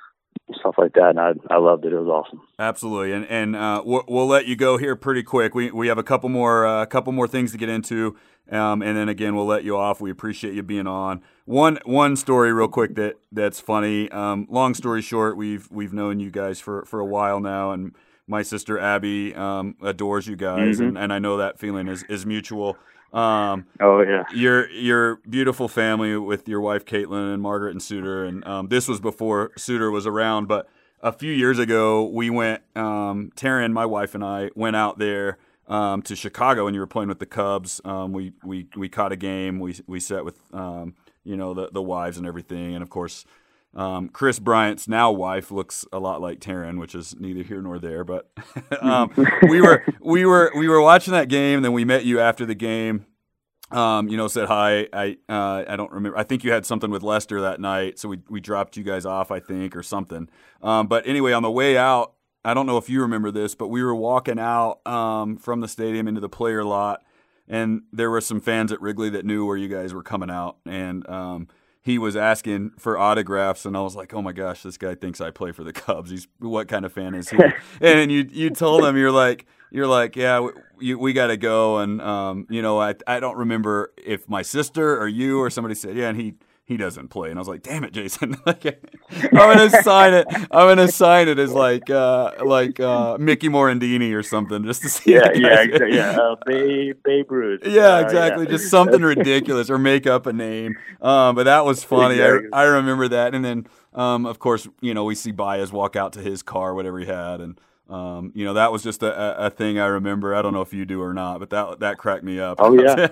stuff like that. And I I loved it. It was awesome. Absolutely. And and uh, we'll, we'll let you go here pretty quick. We we have a couple more a uh, couple more things to get into, um, and then again we'll let you off. We appreciate you being on. One one story real quick that that's funny. Um, long story short, we've we've known you guys for, for a while now, and my sister Abby um, adores you guys, Mm-hmm. and, and I know that feeling is is mutual. Um, oh yeah, your your beautiful family with your wife Caitlin and Margaret and Suter, and um, this was before Suter was around. But a few years ago, we went. Um, Taryn, my wife, and I went out there um, to Chicago, and you were playing with the Cubs. Um, we we we caught a game. We we sat with um, you know the the wives and everything, and of course. Um, Chris Bryant's now wife looks a lot like Taryn, which is neither here nor there. But um, we were we were we were watching that game. And then we met you after the game. Um, you know, said hi. I uh, I don't remember. I think you had something with Lester that night, so we we dropped you guys off, I think, or something. Um, but anyway, on the way out, I don't know if you remember this, but we were walking out um, from the stadium into the player lot, and there were some fans at Wrigley that knew where you guys were coming out, and um, he was asking for autographs, and I was like, oh my gosh, this guy thinks I play for the Cubs. He's what kind of fan is he? And you you told him, you're like, you're like, yeah, we, we got to go. And, um, you know, I I don't remember if my sister or you or somebody said, yeah, and he, he doesn't play. And I was like, damn it, Jason. like, I'm going to sign it. I'm going to sign it as like uh, like uh, Mickey Morandini or something just to see. Yeah, yeah, exactly. Yeah, uh, Babe, Babe Ruth. Yeah, uh, exactly. yeah. Just something ridiculous or make up a name. Um, but that was funny. Exactly. I, I remember that. And then, um, of course, you know, we see Baez walk out to his car, whatever he had. And, um, you know, that was just a, a thing I remember. I don't know if you do or not, but that that cracked me up. Oh, yeah.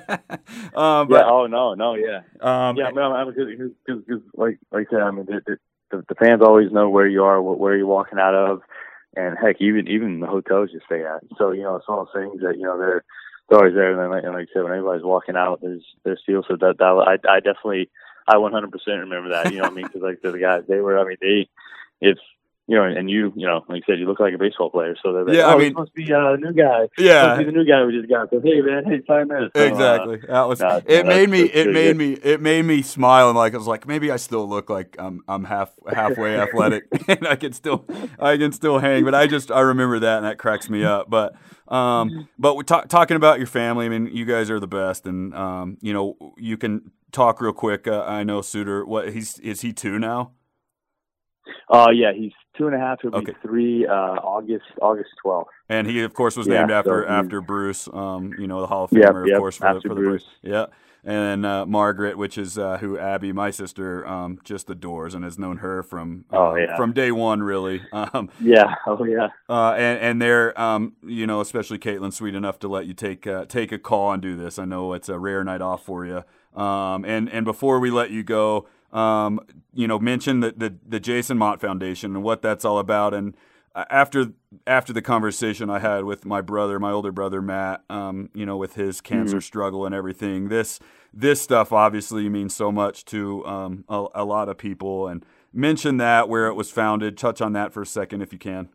um, but, yeah. Oh, no, no, yeah. Um, yeah, I mean, I mean, cause, cause, like, like I said, I mean, the, the, the fans always know where you are, where you're walking out of. And heck, even even the hotels you stay at. So, you know, it's one of those things that, you know, they're stories there. And then, like, and like I said, when everybody's walking out, there's there's feels so that that I I definitely I one hundred percent remember that. You know what I mean? Because like the guys, they were. I mean, they if. You know, and you, you know, like I said, you look like a baseball player. So they're like, yeah, oh, I mean, this must be uh, the new guy. Yeah, must be the new guy we just got. So, hey, man, hey, sign this. So, exactly. Uh, that was. nah, it nah, made me. It made good. me. It made me smile, and like I was like, maybe I still look like I'm. I'm half halfway athletic, and I can still. I can still hang. But I just. I remember that, and that cracks me up. But. Um. But we talk, talking about your family. I mean, you guys are the best, and um. You know, you can talk real quick. Uh, I know Suter. What he's is he two now? Uh, yeah, he's two and a half. He'll Okay. be three. Uh, August August twelfth. And he, of course, was Yeah, named after so after Bruce. Um, you know, the Hall of Yep, Famer, yep, of course, for the after for the Bruce. yeah. And uh, Margaret, which is uh, who Abby, my sister, um, just adores and has known her from um, Oh, yeah. from day one, really. Um, Yeah. Oh, yeah. uh, and and they're, um, you know, especially Caitlin, sweet enough to let you take uh, take a call and do this. I know it's a rare night off for you. Um, and and before we let you go, um, you know, mention the, the the Jason Mott Foundation and what that's all about. And after after the conversation I had with my brother, my older brother Matt, um, you know, with his cancer Mm-hmm. struggle and everything, this this stuff obviously means so much to um, a, a lot of people. And mention that, where it was founded. Touch on that for a second, if you can.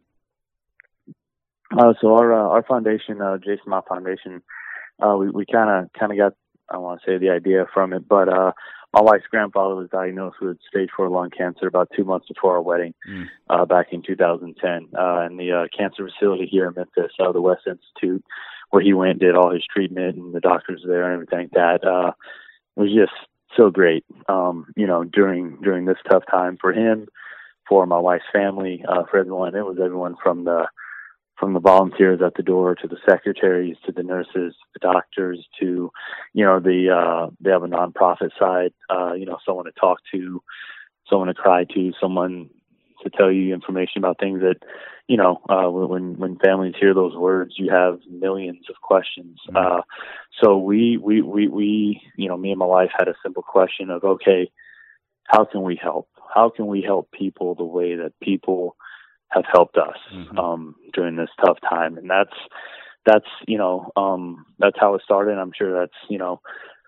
Uh, so our uh, our foundation, uh, Jason Mott Foundation, uh, we we kind of kind of got, I want to say, the idea from it, but uh, my wife's grandfather was diagnosed with stage four lung cancer about two months before our wedding, Mm. uh, back in two thousand ten. Uh, and the uh, cancer facility here in Memphis, uh, the West Institute, where he went, did all his treatment, and the doctors there and everything like that, uh, was just so great. Um, you know, during during this tough time for him, for my wife's family, uh, for everyone. It was everyone from the from the volunteers at the door to the secretaries to the nurses, the doctors, to, you know, the, uh, they have a nonprofit side, uh, you know, someone to talk to, someone to cry to, someone to tell you information about things that, you know, uh, when, when families hear those words, you have millions of questions. Mm-hmm. Uh, so we, we, we, we, you know, me and my wife had a simple question of, okay, how can we help? How can we help people the way that people have helped us, Mm-hmm. um, during this tough time? And that's, that's, you know, um, that's how it started. And I'm sure that's, you know,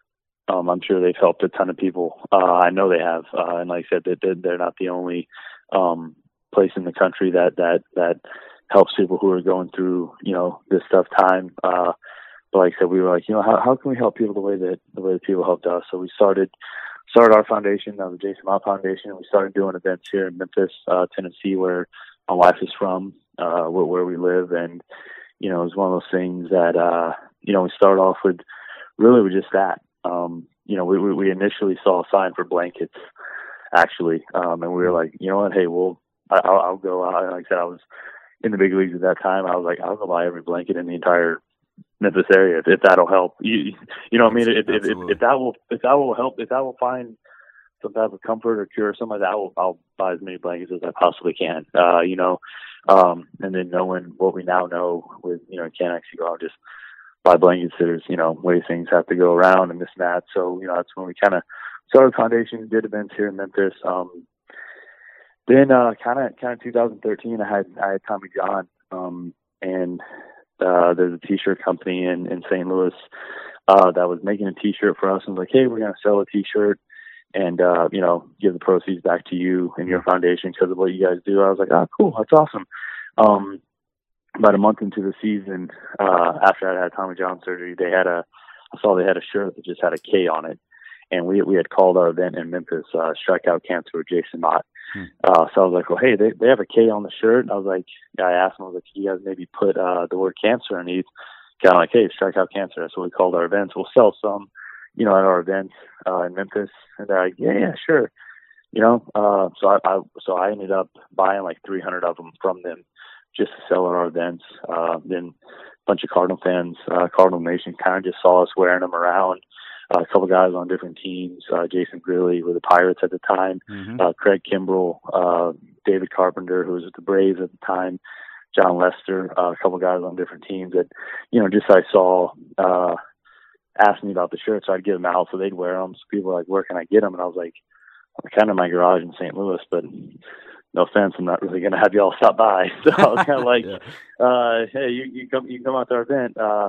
um, I'm sure they've helped a ton of people. Uh, I know they have. Uh, and like I said, they, they're not the only, um, place in the country that, that, that helps people who are going through, you know, this tough time. Uh, but like I said, we were like, you know, how, how can we help people the way that, the way that people helped us? So we started, started our foundation, uh, the Jason Mott Foundation. We started doing events here in Memphis, uh, Tennessee, where my wife is from, uh, where, where we live. And, you know, it was one of those things that, uh, you know, we started off with really with just that. Um, you know, we, we, we initially saw a sign for blankets, actually. Um, and we were like, you know what, hey, well, I, I'll, I'll go out. Like I said, I was in the big leagues at that time. I was like, I'll go buy every blanket in the entire Memphis area if, if that'll help. You, you know what I mean? If, if, if, if that will, if that will help, if that will find some type of comfort or cure, something like that, I'll, I'll buy as many blankets as I possibly can. Uh, you know, um, and then knowing what we now know with, you know, you can't actually go out and just buy blankets. There's, you know, ways things have to go around and this and that. So, you know, that's when we kind of started the foundation, did events here in Memphis. Um, then, uh, kind of, kind of two thousand thirteen, I had, I had Tommy John, um, and, uh, there's a t-shirt company in, in Saint Louis, uh, that was making a t-shirt for us and was like, hey, we're going to sell a t-shirt and, uh, you know, give the proceeds back to you and your foundation because of what you guys do. I was like, oh, cool. That's awesome. Um, about a month into the season, uh, after I had Tommy John surgery, they had a, I saw they had a shirt that just had a K on it. And we, we had called our event in Memphis, uh, Strike Out Cancer with Jason Mott. Hmm. Uh, so I was like, well, hey, they, they have a K on the shirt. And I was like, I asked them, I was like, can you guys maybe put, uh, the word cancer underneath? Kind of like, hey, Strike Out Cancer. That's what we called our events. We'll sell some, you know, at our events, uh, in Memphis. And they're like, yeah, yeah, sure. You know, uh, so I, I, so I ended up buying like three hundred of them from them just to sell at our events. Uh, then a bunch of Cardinal fans, uh, Cardinal Nation kind of just saw us wearing them around. Uh, a couple guys on different teams, uh, Jason Greeley with the Pirates at the time, mm-hmm. uh, Craig Kimbrell, uh, David Carpenter, who was with the Braves at the time, John Lester, uh, a couple guys on different teams that, you know, just I saw, uh, asked me about the shirts, so I'd get them out so they'd wear them. So people were like, where can I get them? And I was like, I'm kind of in my garage in Saint Louis, but no offense, I'm not really going to have y'all stop by. So I was kind of like, yeah. uh, hey, you, you come, you come out to our event, uh,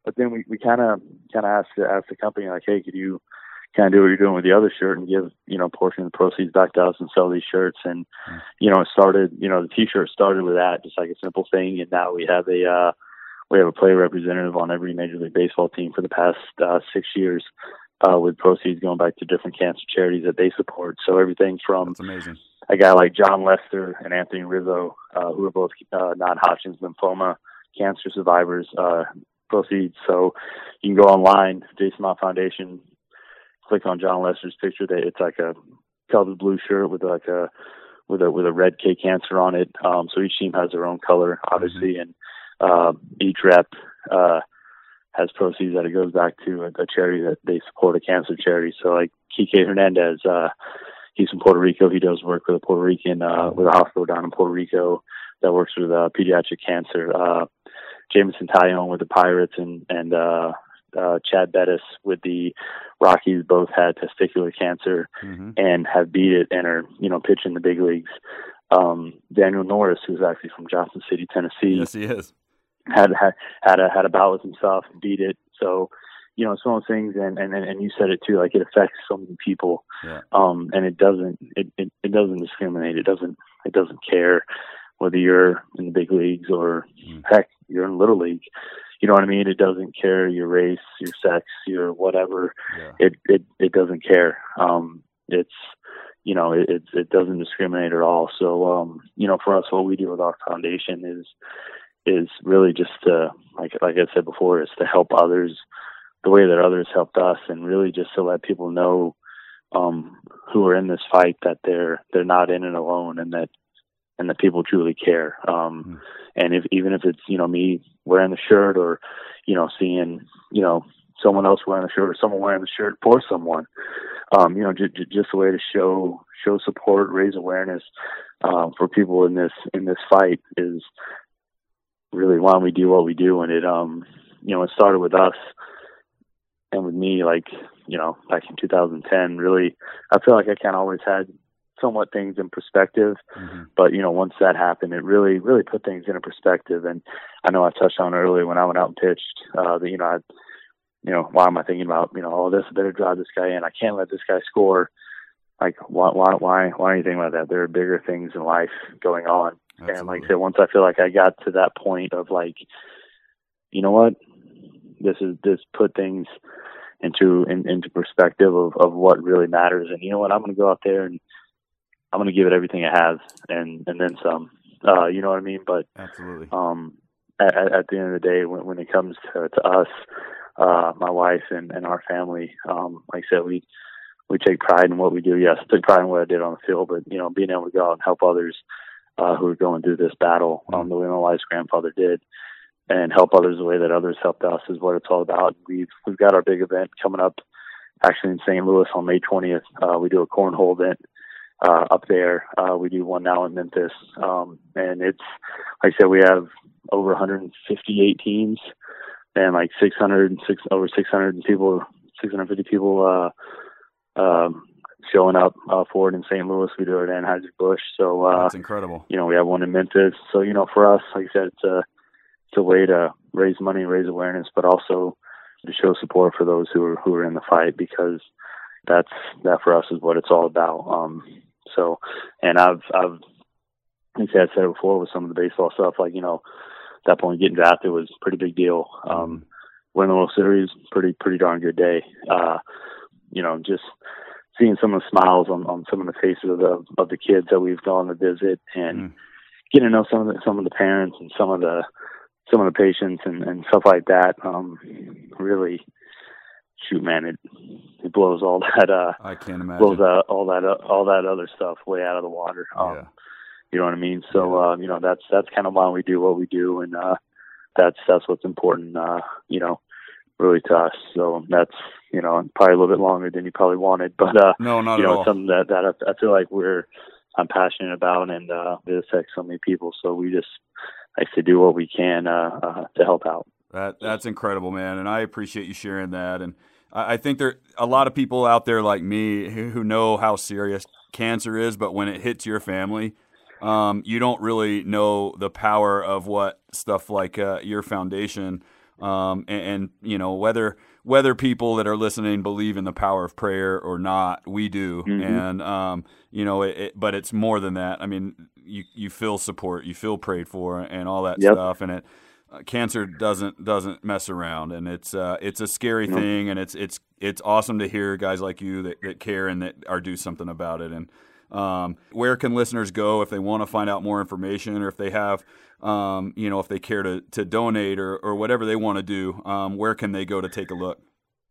but then we, we kind of kind of asked, asked the company, like, hey, could you kind of do what you're doing with the other shirt and give, you know, a portion of the proceeds back to us and sell these shirts? And, mm. you know, it started, you know, the T-shirt started with that, just like a simple thing. And now we have a, uh, we have a player representative on every Major League Baseball team for the past uh, six years uh, with proceeds going back to different cancer charities that they support. So everything from That's amazing. a guy like John Lester and Anthony Rizzo, uh, who are both uh, non-Hodgkin's lymphoma cancer survivors, uh, proceeds. So you can go online, Jason Mott Foundation, click on John Lester's picture. That it's like a colored blue shirt with like a with a with a red K cancer on it. Um, so each team has their own color, obviously, mm-hmm. and uh, each rep uh, has proceeds that it goes back to a, a charity that they support, a cancer charity. So like Kike Hernandez, uh, he's from Puerto Rico. He does work with a Puerto Rican uh, with a hospital down in Puerto Rico that works with uh, pediatric cancer. Uh, Jameson Taillon with the Pirates and and uh, uh, Chad Bettis with the Rockies both had testicular cancer mm-hmm. and have beat it and are, you know, pitching the big leagues. Um, Daniel Norris, who's actually from Johnson City, Tennessee. Yes, he is. Had had had a had a bout with himself and beat it. So, you know, it's one of those things, and, and and you said it too. Like, it affects so many people, yeah. um, and it doesn't it, it it doesn't discriminate. It doesn't it doesn't care whether you're in the big leagues or mm. heck, you're in Little League. You know what I mean? It doesn't care your race, your sex, your whatever. Yeah. It it it doesn't care. Um, it's you know it it, it doesn't discriminate at all. So um, you know, for us, what we do with our foundation is. is really just to, like like I said before, is to help others the way that others helped us, and really just to let people know um, who are in this fight that they're they're not in it alone, and that and that people truly care. Um, mm. And if even if it's, you know, me wearing the shirt, or, you know, seeing, you know, someone else wearing the shirt, or someone wearing the shirt for someone, um, you know, j- j- just a way to show show support, raise awareness um, for people in this in this fight is really why we do what we do. And it, um, you know, it started with us and with me, like, you know, back in two thousand ten, really, I feel like I kind of always had somewhat things in perspective, mm-hmm. but, you know, once that happened, it really, really put things in a perspective. And I know I touched on earlier when I went out and pitched, uh, that, you know, I, you know, why am I thinking about, you know, oh, this, I better drive this guy in. I can't let this guy score. Like, why, why, why, why are you thinking about that? There are bigger things in life going on. Absolutely. And like I said, once I feel like I got to that point of like, you know what, this is, this put things into, in, into perspective of, of what really matters. And you know what, I'm going to go out there and I'm going to give it everything it has and, and then some, uh, you know what I mean? But, absolutely. Um, at, at the end of the day, when, when it comes to, to us, uh, my wife and, and our family, um, like I said, we, we take pride in what we do. Yes, take pride in what I did on the field, but, you know, being able to go out and help others, Uh, who are going through this battle, um, the way my wife's grandfather did, and help others the way that others helped us is what it's all about. We've we've got our big event coming up, actually in Saint Louis on May twentieth. Uh, we do a cornhole event uh, up there. Uh, we do one now in Memphis, um, and it's like I said, we have over one hundred fifty-eight teams and like six hundred, six, over six hundred people, six hundred fifty people. Uh, um, showing up uh, for it in Saint Louis. We do it in Anheuser-Busch. So, uh, that's incredible. You know, we have one in Memphis. So, you know, for us, like I said, it's a, it's a way to raise money, raise awareness, but also to show support for those who are, who are in the fight, because that's, that for us is what it's all about. Um, so, and I've, I've, like I said, I said it before with some of the baseball stuff, like, you know, at that point getting drafted was a pretty big deal. Um, winning the World Series, pretty, pretty darn good day. Uh, you know, just, seeing some of the smiles on, on some of the faces of the of the kids that we've gone to visit, and mm. getting to know some of the some of the parents and some of the some of the patients and, and stuff like that. Um, really, shoot, man, it it blows all that. Uh, I can't imagine blows uh, all that uh, all that other stuff way out of the water. Um, yeah. You know what I mean? So yeah. uh, you know, that's that's kind of why we do what we do, and uh, that's that's what's important. Uh, you know. Really to us. So that's, you know, probably a little bit longer than you probably wanted, but, uh, no, not you know, at all. It's something that, that I, I feel like we're, I'm passionate about, and, uh, it affects so many people. So we just like to do what we can, uh, uh to help out. That, that's incredible, man. And I appreciate you sharing that. And I, I think there a lot of people out there like me who, who know how serious cancer is, but when it hits your family, um, you don't really know the power of what stuff like, uh, your foundation Um, and, and, you know, whether whether people that are listening believe in the power of prayer or not, we do. Mm-hmm. And, um, you know, it, it, but it's more than that. I mean, you, you feel support, you feel prayed for and all that yep. stuff. And it, uh, cancer doesn't, doesn't mess around, and it's, uh, it's a scary nope. thing. And it's, it's, it's awesome to hear guys like you that, that care and that are do something about it. And, um, where can listeners go if they want to find out more information, or if they have, um, you know, if they care to, to donate or, or whatever they want to do, um, where can they go to take a look?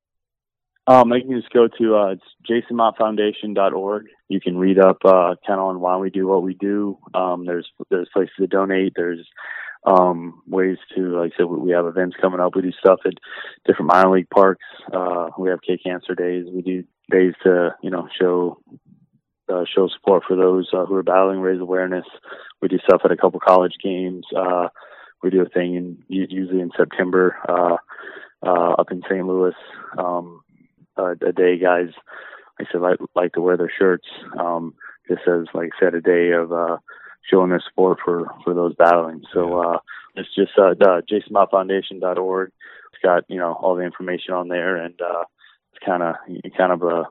Um, they can just go to uh, it's jason mott foundation dot org. You can read up uh, kind of on why we do what we do. Um, there's there's places to donate. There's um, ways to, like I said, we have events coming up. We do stuff at different minor league parks. Uh, we have K Cancer Days. We do days to, you know, show uh, show support for those uh, who are battling, raise awareness. We do stuff at a couple college games. Uh, we do a thing in usually in September uh, uh, up in Saint Louis. Um, Uh, a day guys, like I said, like, like to wear their shirts. Um, just as, like I said, a day of uh, showing their support for, for those battling. So uh, it's just uh, uh, jason mott foundation dot org. It's got, you know, all the information on there, and uh, it's kind of kind of a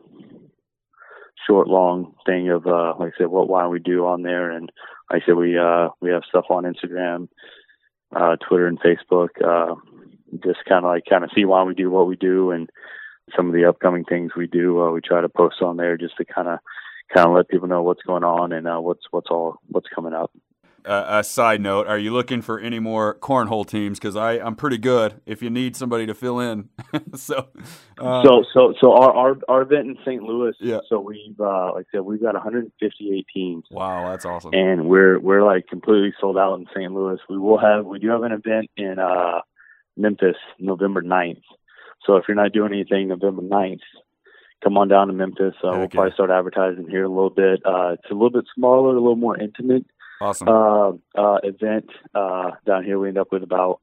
short, long thing of, uh, like I said, what why we do on there. And like I said, we uh, we have stuff on Instagram, uh, Twitter, and Facebook. Uh, just kind of like kind of see why we do what we do, and some of the upcoming things we do, uh, we try to post on there just to kind of, kind of let people know what's going on and uh, what's what's all what's coming up. Uh, a side note: are you looking for any more cornhole teams? Because I I'm pretty good. If you need somebody to fill in, so uh, so so so our, our our event in Saint Louis. Yeah. So we've uh, like I said, we've got one hundred fifty-eight teams. Wow, that's awesome. And we're we're like completely sold out in Saint Louis. We will have we do have an event in uh, Memphis, November ninth. So if you're not doing anything November ninth, come on down to Memphis. Uh, we'll probably start advertising here a little bit. Uh, it's a little bit smaller, a little more intimate. Awesome. Uh, uh, event uh, down here. We end up with about,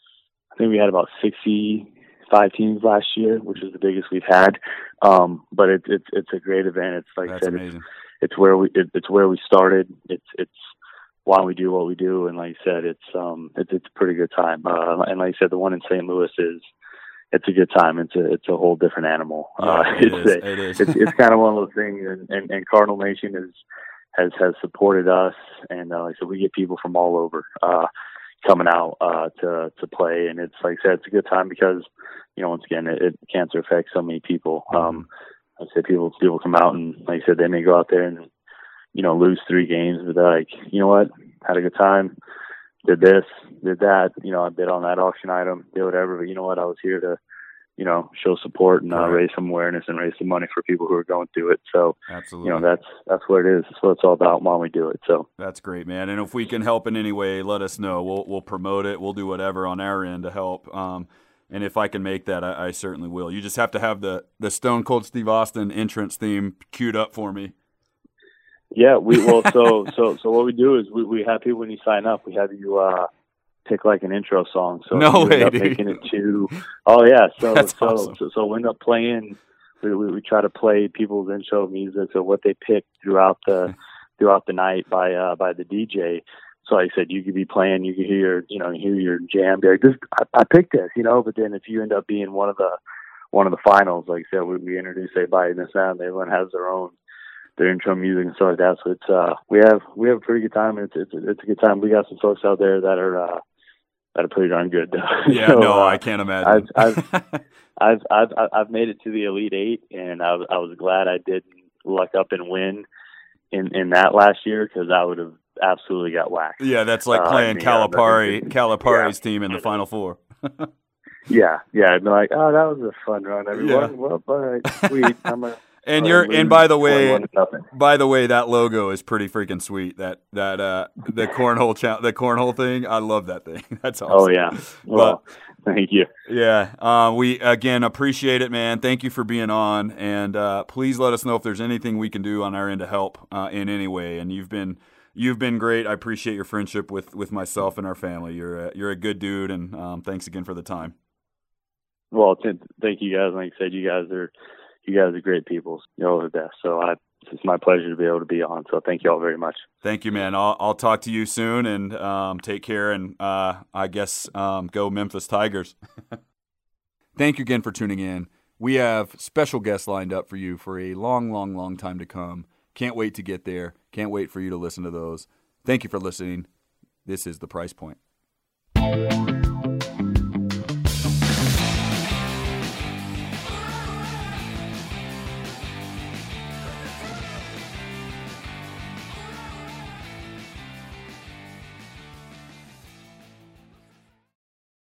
I think we had about sixty-five teams last year, which is the biggest we've had. Um, but it's it's it's a great event. It's like That's I said, amazing. It's, it's where we it, it's where we started. It's it's why we do what we do, and like I said, it's um it's it's a pretty good time. Uh, and like I said, the one in Saint Louis is. It's a good time. It's a it's a whole different animal. Yeah, uh, it, it's, is. a, it is. it's it's kind of one of those things, and, and, and Cardinal Nation is has has supported us, and uh, so we get people from all over uh, coming out uh, to to play, and it's like I said, it's a good time because you know once again, it, it cancer affects so many people. Mm-hmm. Um, I say people people come out, and like I said, they may go out there and you know lose three games, but they're like, you know what, had a good time. Did this, did that, you know, I bid on that auction item, did whatever, but you know what, I was here to, you know, show support and uh, right. raise some awareness and raise some money for people who are going through it. So, Absolutely. you know, that's, that's what it is. That's what it's all about while we do it. So that's great, man. And if we can help in any way, let us know. We'll, we'll promote it. We'll do whatever on our end to help. Um, and if I can make that, I, I certainly will. You just have to have the, the Stone Cold Steve Austin entrance theme queued up for me. Yeah, we well, so so so what we do is we, we have people when you sign up, we have you uh, pick like an intro song. So no we way, end up dude. making it to. Oh yeah, so That's so, awesome. so so we end up playing. We, we we try to play people's intro music, so what they pick throughout the throughout the night by uh, by the D J. So like I said, you could be playing, you could hear you know hear your jam. Be like, this I, I picked this, you know. But then if you end up being one of the one of the finals, like I said, we, we introduce everybody in the sound. Everyone has their own. Their intro music and stuff like that. So it's uh we have we have a pretty good time. It's it's it's a good time. We got some folks out there that are uh that are pretty darn good. Yeah, so, no, uh, I can't imagine. I've I've, I've I've I've made it to the Elite Eight, and I was I was glad I didn't luck up and win in in that last year because I would have absolutely got whacked. Yeah, that's like uh, playing the, Calipari uh, Calipari's yeah. team in the Final Four. yeah, yeah. I'd be like, oh, that was a fun run, everyone. Yeah. Well, all right, sweet. I'm a And you're and by the way, nothing. by the way, that logo is pretty freaking sweet. That that uh the cornhole cha- the cornhole thing. I love that thing. That's awesome. Oh yeah. Well, but, thank you. Yeah. Uh, we again appreciate it, man. Thank you for being on, and uh, please let us know if there's anything we can do on our end to help uh, in any way. And you've been you've been great. I appreciate your friendship with, with myself and our family. You're a, you're a good dude, and um, thanks again for the time. Well, t- thank you guys. Like I said, you guys are. You guys are great people. You're all the best. So I, it's my pleasure to be able to be on. So thank you all very much. Thank you, man. I'll, I'll talk to you soon, and um, take care, and uh, I guess um, go Memphis Tigers. Thank you again for tuning in. We have special guests lined up for you for a long, long, long time to come. Can't wait to get there. Can't wait for you to listen to those. Thank you for listening. This is The Price Point.